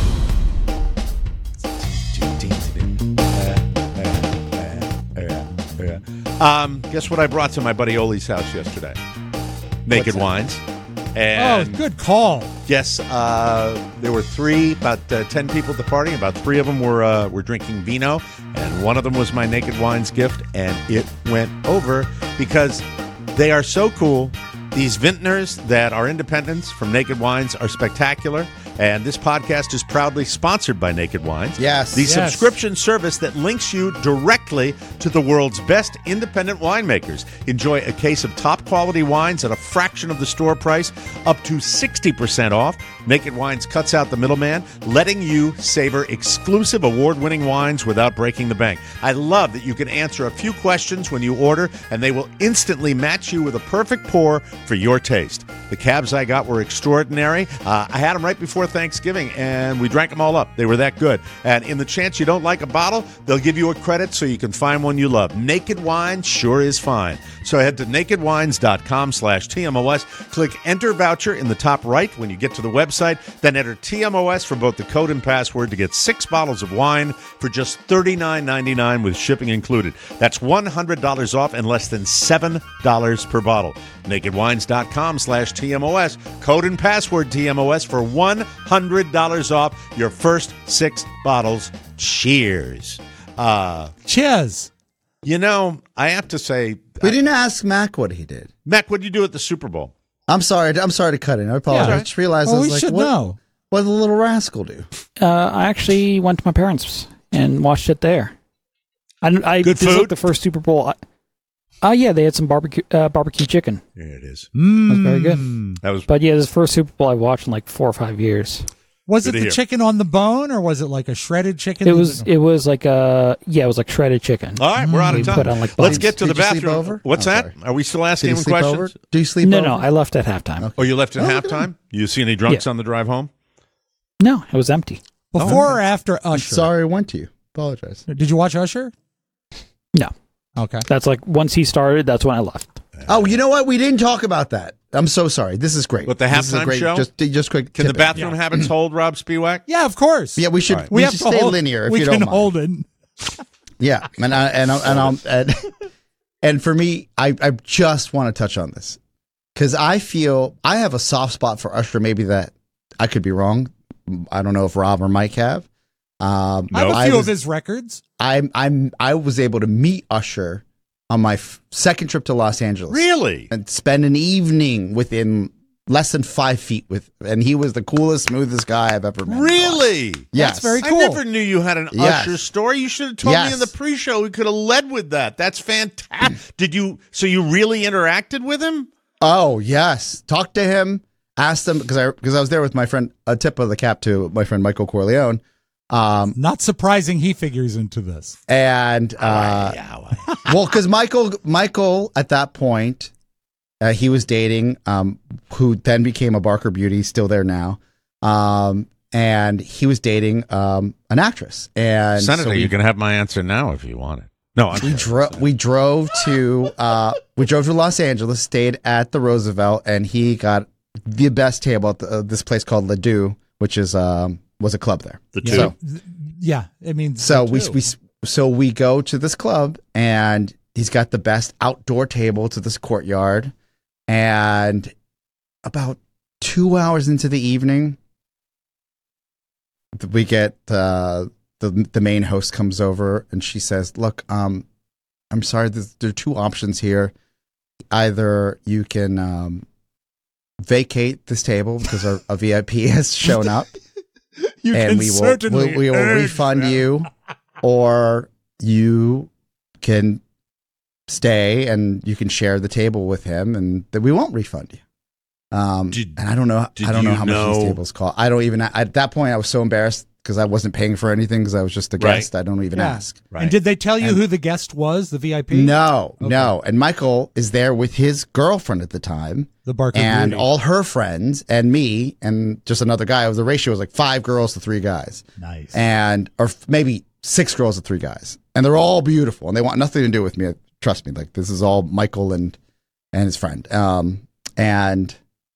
Um, guess what I brought to my buddy Oli's house yesterday? Naked What's that? Wines. Oh, And good call. yes, uh, there were three, about uh, ten people at the party. About three of them were uh, were drinking vino, and one of them was my Naked Wines gift, and it went over because they are so cool. These vintners that are independents from Naked Wines are spectacular, and this podcast is proudly sponsored by Naked Wines. Yes. The Yes. subscription service that links you directly to the world's best independent winemakers. Enjoy a case of top quality wines at a fraction of the store price, up to sixty percent off. Naked Wines cuts out the middleman, letting you savor exclusive award-winning wines without breaking the bank. I love that you can answer a few questions when you order, and they will instantly match you with a perfect pour for your taste. The cabs I got were extraordinary. Uh, I had them right before Thanksgiving, and we drank them all up. They were that good. And in the chance you don't like a bottle, they'll give you a credit so you can find one you love. Naked Wine sure is fine. So head to nakedwines.com slash TMOS. Click Enter Voucher in the top right when you get to the website. Then enter T M O S for both the code and password to get six bottles of wine for just thirty-nine ninety-nine with shipping included. That's one hundred dollars off and less than seven dollars per bottle. nakedwines.com slash TMOS. Code and password T M O S for one hundred dollars off your first six bottles. Cheers. Uh, Cheers. you know, I have to say, We didn't ask Mac what he did. Mac, what did you do at the Super Bowl? I'm sorry. I'm sorry to cut in. I apologize. Yeah. I just realized Well, I was we like, should what, know. what did the little rascal do? Uh, I actually went to my parents and watched it there. I, I Good this is food? like the first Super Bowl. Oh uh, yeah, they had some barbecue uh, barbecue chicken. There it is. Mm. That's very good. That was But yeah, this is the first Super Bowl I watched in like four or five years. Was Good it to the hear. chicken on the bone, or was it like a shredded chicken? It was it was like uh yeah, it was like shredded chicken. all right. We're out They of time. put on, like, Let's buns. get to Did the you sleep bathroom. over? What's Oh, that? sorry. Are we still asking Did you him sleep questions? over? Do you sleep No, over? no, I left at halftime. Oh, you left at Oh, look at halftime? You see any drunks Yeah. on the drive home? No, it was empty. Before or after I'm Usher? sorry I went to you. Apologize. Did you watch Usher? No, Okay. that's like once he started, that's when I left. Oh, you know what? We didn't talk about that. I'm so sorry. This is great. What, the This is a halftime great, show? Just, just quick. Can the tip it. bathroom habits hold, Rob Spiewak? Yeah, of course. Yeah, we should. All right. We, we have should to stay hold, linear if we you can don't mind. hold it. Yeah, and I, and I, and I'm, and, and for me, I, I just want to touch on this because I feel I have a soft spot for Usher. Maybe that I could be wrong. I don't know if Rob or Mike have. Um, I have a I few was, of his records. I'm, I'm, I was able to meet Usher on my f- second trip to Los Angeles. Really? And spend an evening with him less than five feet with, and he was the coolest, smoothest guy I've ever met. Really? Yes. That's very I cool. never knew you had an Yes. Usher story. You should have told Yes. me in the pre-show. We could have led with that. That's fantastic. Did you? So you really interacted with him? Oh yes, talked to him, asked him because I because I was there with my friend. A tip of the cap to my friend Michael Corleone. Um, Not surprising he figures into this. and uh, well, because Michael Michael at that point. Uh, he was dating, um, who then became a Barker Beauty, still there now. Um, and he was dating um, an actress. And Senator, so we, you can have my answer now if you want it. No, I'm we drove. We drove to uh, we drove to Los Angeles, stayed at the Roosevelt, and he got the best table at the, uh, this place called Le Deux, which is um, was a club there. The Yeah. So, Yeah, I mean, so we too. we so we go to this club, and he's got the best outdoor table to this courtyard. And about two hours into the evening, we get uh, the the main host comes over and she says, "Look, um, I'm sorry. There's, there are two options here. Either you can um, vacate this table because our, a V I P has shown up, you and can we will certainly we, we will urge refund them. you, or you can." Stay and you can share the table with him, and that we won't refund you. Um, Did- and I don't know. did I don't know you how much these know- tables cost. I don't even. At that point, I was so embarrassed because I wasn't paying for anything because I was just a Right. guest. I don't even Yeah. ask. And did they tell you And- who the guest was, the V I P? No, Okay. no. And Michael is there with his girlfriend at the time, The Barker and Beauty. all her friends, and me, and just another guy. The ratio was like five girls to three guys. Nice. And or f- maybe six girls to three guys, and they're all beautiful, and they want nothing to do with me. Trust me, like this is all Michael and and his friend. Um, and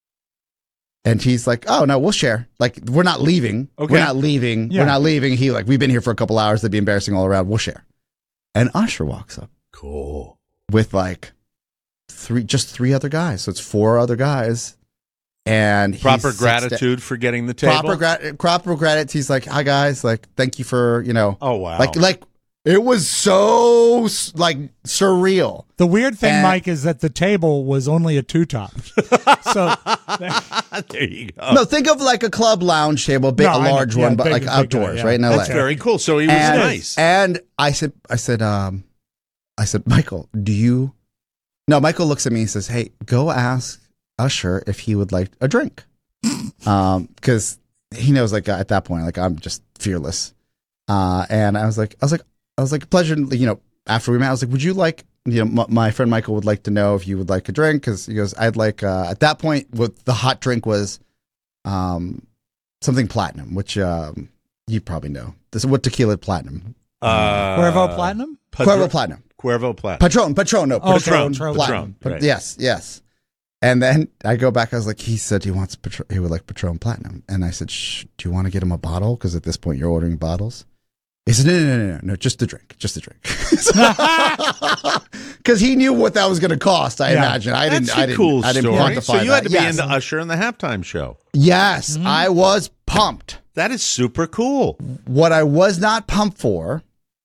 and he's like, "Oh no, we'll share. Like we're not leaving. Okay. We're not leaving. Yeah. We're not leaving." He like, "We've been here for a couple hours. They'd be embarrassing all around. We'll share." And Usher walks up cool. with like three, just three other guys. So it's four other guys. And he Proper sits gratitude for getting the table. Proper, gra- proper gratitude. He's like, "Hi guys, like, thank you for you know." Oh wow. Like, like it was so like surreal. The weird thing, And- Mike, is that the table was only a two top. So there you go. No, think of like a club lounge table, a big, No, a I know. large Yeah, one, but big- like big, outdoors, yeah. right in L A. That's very cool. So he was and, nice. And I said, I said, um, I said, Michael, do you? No, Michael looks at me and says, "Hey, go ask Usher if he would like a drink," um, because he knows, like at that point, like I'm just fearless. Uh, and I was like, I was like, I was like, pleasure. You know, after we met, I was like, would you like? You know, m- my friend Michael would like to know if you would like a drink because he goes, I'd like. Uh, at that point, what the hot drink was, um, something platinum, which um, you probably know. This is what tequila platinum. Uh, Cuervo Platinum? Padro- Cuervo Platinum. Cuervo Platinum. Patron, Patron, no, Oh, Patron, Patron, Platinum. Patron, Pat- right. Yes, yes. And then I go back. I was like, he said he wants Patron, he would like Patron Platinum, and I said, Shh, do you want to get him a bottle? Because at this point you're ordering bottles. He said, no, no, no, no, no, just the drink, just the drink. Because he knew what that was going to cost. I Yeah. imagine. I That's didn't. a I didn't. cool I didn't story. quantify So you had that. to be Yes. into Usher in the halftime show. Yes, Mm-hmm. I was pumped. That is super cool. What I was not pumped for,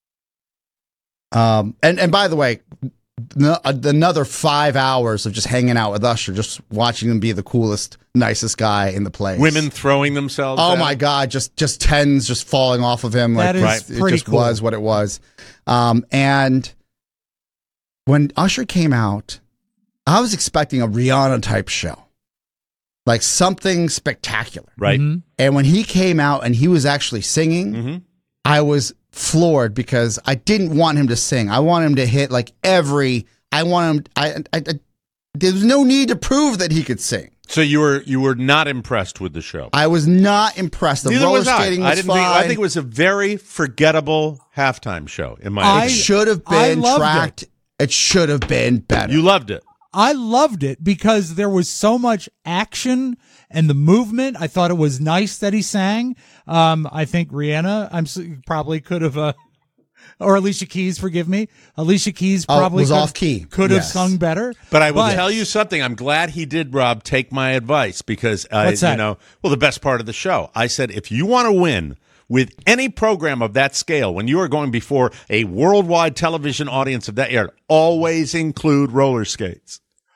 um, and and by the way, no, another five hours of just hanging out with Usher, just watching him be the coolest, nicest guy in the place. Women throwing themselves. Oh at my him. God, just just tens just falling off of him. Like That is right, it pretty just cool. was what it was. Um, and when Usher came out, I was expecting a Rihanna type show, like something spectacular. Right. Mhm. And when he came out and he was actually singing, Mhm. I was floored because I didn't want him to sing. I want him to hit like every. I want him. I. I, I there was no need to prove that he could sing. So you were you were not impressed with the show. I was not impressed. The Neither roller was I. skating was I didn't fine. think. I think it was a very forgettable halftime show. In my I- It opinion, should have I been loved tracked. It. should have been better. you loved it. I loved it because there was so much action and the movement. I thought it was nice that he sang. Um, I think Rihanna, I'm s- probably could have, uh, or Alicia Keys, forgive me. Alicia Keys Oh, probably was could, off key. could have Yes. sung better. But I will tell you something. I'm glad he did, Rob, take my advice because, uh, What's that? you know, well, the best part of the show. I said, if you want to win with any program of that scale, when you are going before a worldwide television audience of that era, always include roller skates.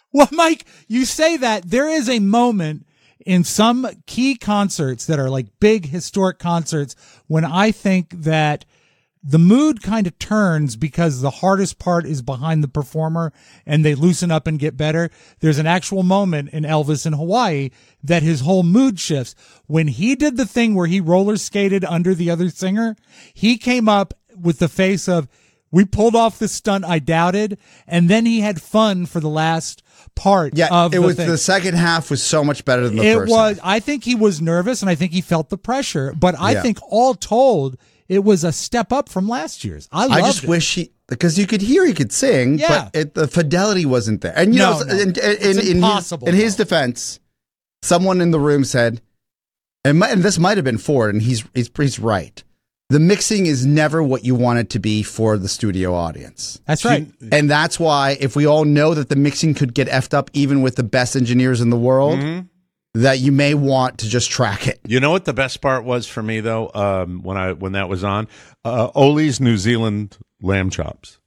Well, Mike, you say that there is a moment in some key concerts that are like big historic concerts when I think that the mood kind of turns because the hardest part is behind the performer and they loosen up and get better. There's an actual moment in Elvis in Hawaii that his whole mood shifts. When he did the thing where he roller skated under the other singer, he came up with the face of, we pulled off this stunt I doubted, and then he had fun for the last part Yeah, of it the was thing. the second half was so much better than the It first was, half. I think he was nervous and I think he felt the pressure, but I Yeah. think all told, it was a step up from last year's. I loved I just it. wish he, because you could hear he could sing, Yeah. but it, the fidelity wasn't there. And you No, know, no. in, in, It's in, in impossible, his, in his though. defense, someone in the room said, and, mi- and this might have been Ford, and he's, he's he's right. The mixing is never what you want it to be for the studio audience. That's right. And that's why, if we all know that the mixing could get effed up even with the best engineers in the world, Mm-hmm. that you may want to just track it. You know what the best part was for me though, um, when I when that was on, uh, Oli's New Zealand lamb chops.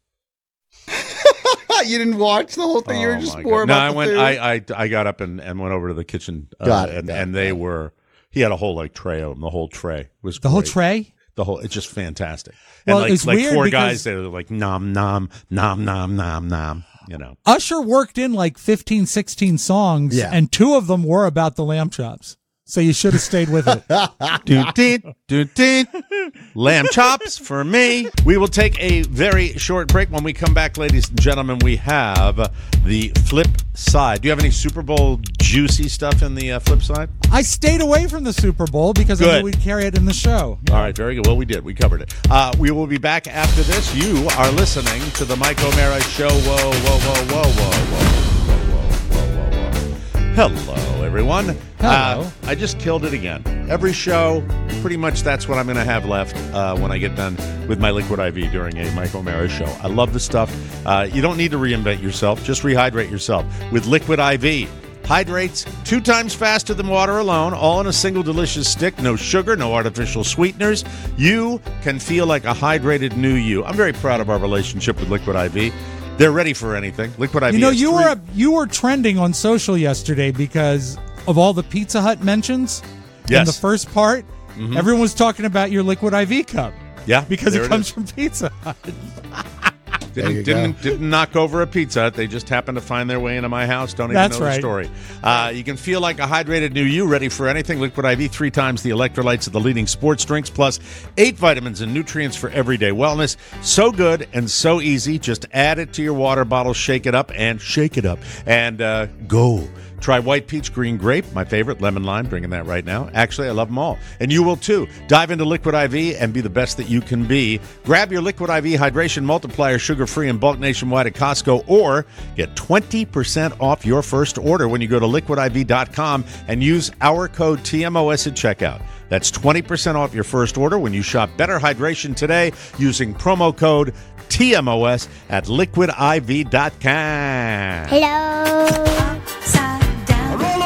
You didn't watch the whole thing. you were Oh, just my more God. No, about I the went. food. I, I I got up and, and went over to the kitchen. Uh, Got it, and got it, and they were. He had a whole like tray of them. The whole tray was The whole great. tray? The whole. It's just fantastic. Well, and like it's like weird four because- guys, they were like nom nom nom nom nom nom. You know. Usher worked in like fifteen, sixteen songs, Yeah. and two of them were about the lamb chops. So you should have stayed with it. do, do, do, do. Lamb chops for me. We will take a very short break. When we come back, ladies and gentlemen, we have the flip side. Do you have any Super Bowl juicy stuff in the uh, flip side? I stayed away from the Super Bowl because I Good. knew we'd carry it in the show. All right, very good. Well, we did. We covered it. Uh, we will be back after this. You are listening to the Mike O'Mara Show. Whoa, whoa, whoa, whoa, whoa, whoa, whoa, whoa, whoa, whoa, whoa. Hello, everyone. Hello. Uh, I just killed it again. Every show, pretty much that's what I'm going to have left uh, when I get done with my Liquid I V during a Mike O'Mara show. I love the stuff. Uh, you don't need to reinvent yourself. Just rehydrate yourself with Liquid I V. Hydrates two times faster than water alone, all in a single delicious stick. No sugar, no artificial sweeteners. You can feel like a hydrated new you. I'm very proud of our relationship with Liquid I V. They're ready for anything. Liquid I V. You know, has you three- were you were trending on social yesterday because of all the Pizza Hut mentions in Yes. the first part. Everyone was talking about your Liquid I V cup. Yeah, Because there it it comes is. from Pizza Hut. There you Didn't didn't, didn't knock over a Pizza Hut. They just happened to find their way into my house. Don't even That's know right. the story. Uh, you can feel like a hydrated new you, ready for anything. Liquid I V, three times the electrolytes of the leading sports drinks, plus eight vitamins and nutrients for everyday wellness. So good and so easy. Just add it to your water bottle, shake it up, and shake it up, and uh, go. Try white peach, green grape, my favorite, lemon lime, drinking that right now. Actually, I love them all. And you will too. Dive into Liquid I V and be the best that you can be. Grab your Liquid I V Hydration Multiplier, sugar-free and bulk nationwide at Costco, or get twenty percent off your first order when you go to liquid I V dot com and use our code T M O S at checkout. That's twenty percent off your first order when you shop Better Hydration today using promo code T M O S at liquid I V dot com. Hello. Upside down. Roll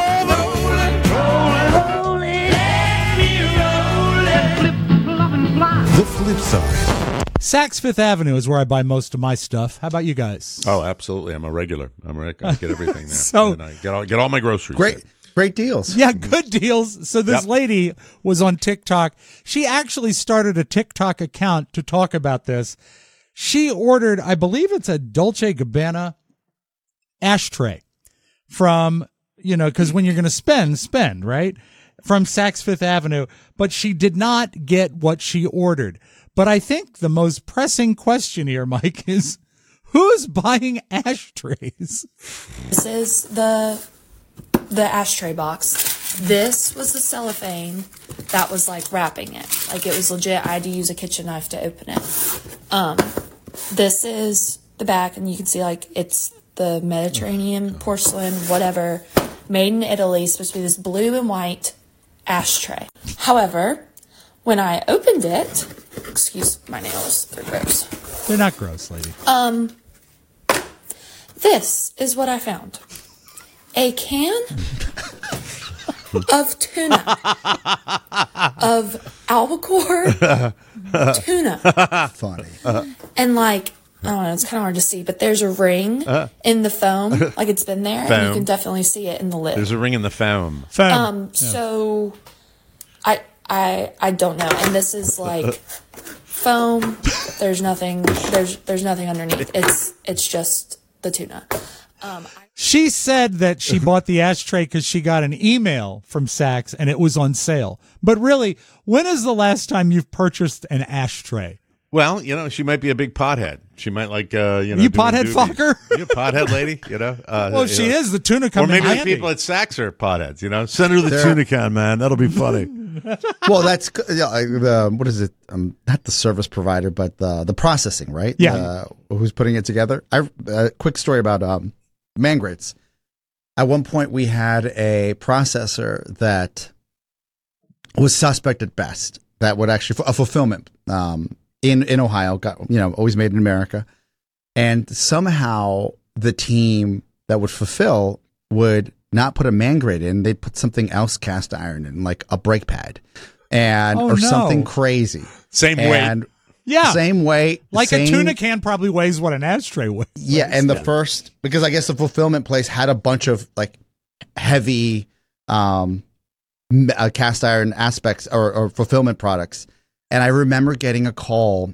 over. Roll it. Let me roll it. Flip, flop, and fly. The flip side. Saks Fifth Avenue is where I buy most of my stuff. How about you guys? Oh, absolutely. I'm a regular. I'm a, I get everything there. So- and I get all, get all my groceries Great, there. great deals. Yeah, good deals. So this Yep. lady was on TikTok. She actually started a TikTok account to talk about this. She ordered, I believe it's a Dolce Gabbana ashtray from, you know, because when you're going to spend, spend, right? From Saks Fifth Avenue. But she did not get what she ordered. But I think the most pressing question here, Mike, is who's buying ashtrays? This is the the ashtray box. This was the cellophane that was like wrapping it. Like it was legit. I had to use a kitchen knife to open it. Um, this is the back, and you can see like it's the Mediterranean porcelain, whatever, made in Italy. Supposed to be this blue and white ashtray. However, when I opened it, excuse my nails, they're gross. They're not gross, lady. Um, this is what I found. A can of tuna. Of albacore tuna. Funny. And like I don't know, it's kind of hard to see, but there's a ring Uh. in the foam, like it's been there, and Foam. you can definitely see it in the lid. There's a ring in the foam. Foam. Um, so I I I don't know, and this is like foam. There's nothing. There's there's nothing underneath. It's it's just the tuna. Um, I, She said that she bought the ashtray because she got an email from Saks and it was on sale. But really, when is the last time you've purchased an ashtray? Well, you know, she might be a big pothead. She might like, uh, you know, You doing pothead doobies. fucker? You a pothead lady, you know? Uh, Well, you she know. is. The tuna Or comes in maybe the handy. people at Saks are potheads, you know? Send her the They're- tuna can, man. That'll be funny. Well, that's yeah, uh, what is it? Um, not the service provider, but the the processing, right? Yeah. Uh, who's putting it together? I a quick story about um, Mangrates. At one point, we had a processor that was suspect at best. That would actually a fulfillment um, in in Ohio, got you know always made in America, and somehow the team that would fulfill would not put a Mangrate in; they'd put something else cast iron in, like a brake pad, and Oh, or no. something crazy. Same and weight. Yeah. same weight, Like same, a tuna can probably weighs what an ashtray weighs. Yeah, and the first because I guess the fulfillment place had a bunch of like heavy um m- uh, cast iron aspects or, or fulfillment products, and I remember getting a call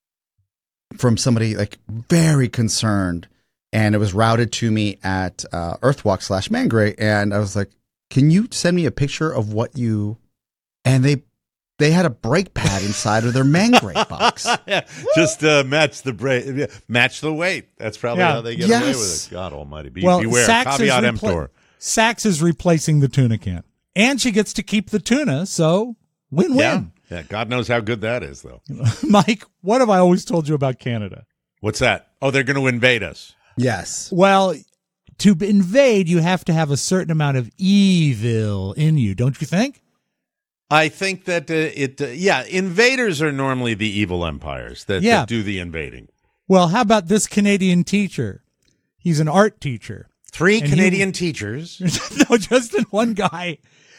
from somebody like very concerned, and it was routed to me at uh, Earthwalk slash Mangrate, and I was like, "Can you send me a picture of what you?" And they they had a brake pad inside of their Mangrate box. Yeah, just uh, match the bra- yeah, match the weight. That's probably Yeah. how they get away Yes. with it. God Almighty, Be, Well, beware. Saks Caveat is, emptor. Saks is replacing the tuna can. And she gets to keep the tuna, so win-win. Yeah, yeah. God knows how good that is, though. Mike, what have I always told you about Canada? What's that? Oh, they're going to invade us. Yes. Well, to invade, you have to have a certain amount of evil in you, don't you think? I think that uh, it. Uh, yeah, invaders are normally the evil empires that, Yeah. that do the invading. Well, how about this Canadian teacher? He's an art teacher. Three And he- Canadian teachers. No, just in one guy.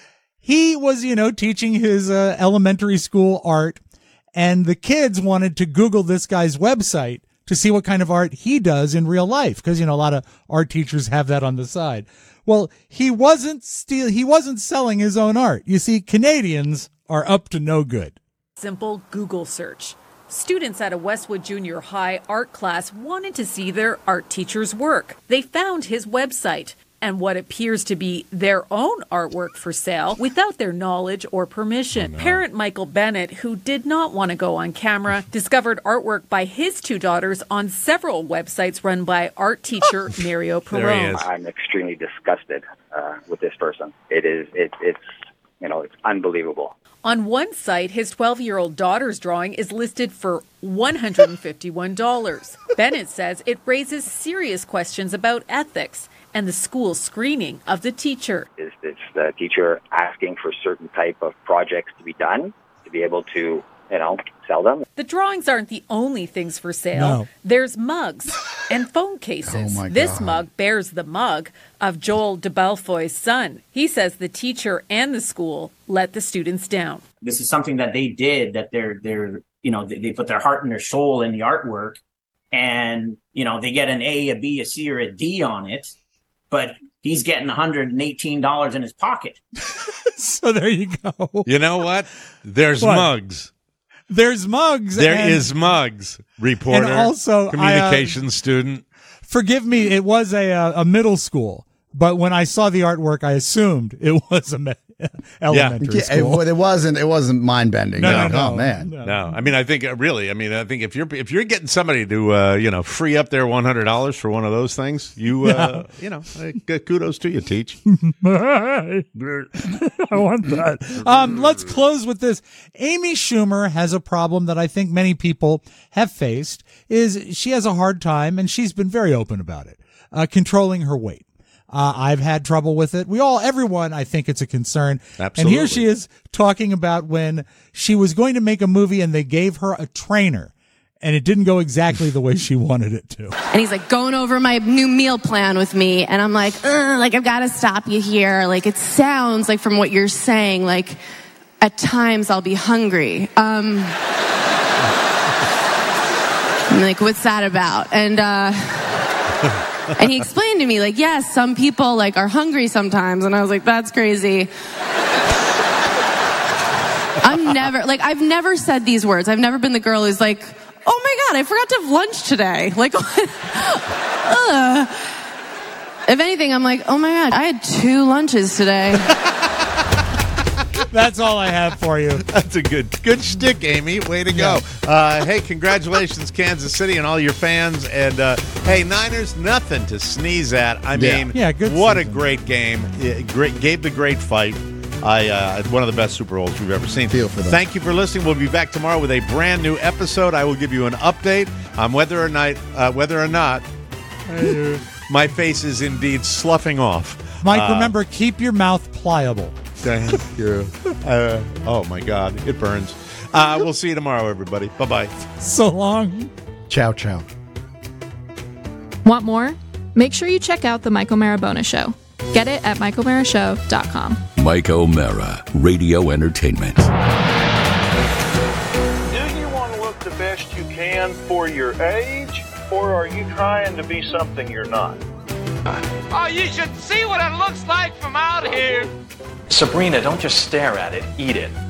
He was, you know, teaching his uh, elementary school art, and the kids wanted to Google this guy's website to see what kind of art he does in real life, because, you know, a lot of art teachers have that on the side. Well, he wasn't steal. He wasn't selling his own art. You see, Canadians are up to no good. Simple Google search. Students at a Westwood Junior High art class wanted to see their art teacher's work. They found his website and what appears to be their own artwork for sale without their knowledge or permission. Oh, no. Parent Michael Bennett, who did not want to go on camera, discovered artwork by his two daughters on several websites run by art teacher Mario There he Perron. is. I'm extremely disgusted uh, with this person. It is, it, it's, you know, it's unbelievable. On one site, his twelve-year-old daughter's drawing is listed for one hundred fifty-one dollars. Bennett says it raises serious questions about ethics and the school's screening of the teacher. Is this the teacher asking for certain type of projects to be done to be able to, you know, sell them? The drawings aren't the only things for sale. No. There's mugs and phone cases. Oh, my This God. mug bears the mug of Joel de Belfoy's son. He says the teacher and the school let the students down. This is something that they did, that they're, they're, you know, they, they put their heart and their soul in the artwork, and, you know, they get an A, a B, a C, or a D on it, but he's getting one hundred eighteen dollars in his pocket. So there you go. You know what? There's What? mugs. There's mugs. There and is mugs. Reporter. And also, I, uh, communications student. Forgive me, it was a uh, a middle school, but when I saw the artwork, I assumed it was a me- elementary Yeah, it, school. it wasn't. It wasn't mind bending. No, no, Like, no, oh man. no. No, I mean, I think uh, really, I mean, I think if you're if you're getting somebody to uh, you know free up their one hundred dollars for one of those things, you uh, you know, uh, kudos to you, Teach. I want that. Um, let's close with this. Amy Schumer has a problem that I think many people have faced. Is she has a hard time, and she's been very open about it, uh, controlling her weight. Uh, I've had trouble with it. We all, everyone, I think it's a concern. Absolutely. And here she is talking about when she was going to make a movie and they gave her a trainer, and it didn't go exactly the way she wanted it to. And he's like going over my new meal plan with me. And I'm like, Ugh, like, I've got to stop you here. Like, it sounds like from what you're saying, like at times I'll be hungry. Um, I'm like, what's that about? And uh, and he explained to me, like, yes, some people like are hungry sometimes. And I was like, that's crazy. I'm never, like, I've never said these words. I've never been the girl who's like, oh my God, I forgot to have lunch today. Like, uh. If anything, I'm like, oh my God, I had two lunches today. That's all I have for you. That's a good good shtick, Amy. Way to go. Uh, hey, congratulations, Kansas City and all your fans. And, uh, hey, Niners, nothing to sneeze at. I Yeah. mean, Yeah, good what season. a great game. It great, gave the great fight. I uh, one of the best Super Bowls we've ever seen. Feel for them. Thank you for listening. We'll be back tomorrow with a brand new episode. I will give you an update on whether or not, uh, whether or not my face is indeed sloughing off. Mike, Uh, remember, keep your mouth pliable. Thank you. Uh, oh, my God. It burns. Uh, we'll see you tomorrow, everybody. Bye-bye. So long. Ciao, ciao. Want more? Make sure you check out The Mike O'Mara Bonus Show. Get it at mike o'mara show dot com. Mike O'Mara, Radio Entertainment. Do you want to look the best you can for your age, or are you trying to be something you're not? Oh, you should see what it looks like from out here. Sabrina, don't just stare at it, eat it.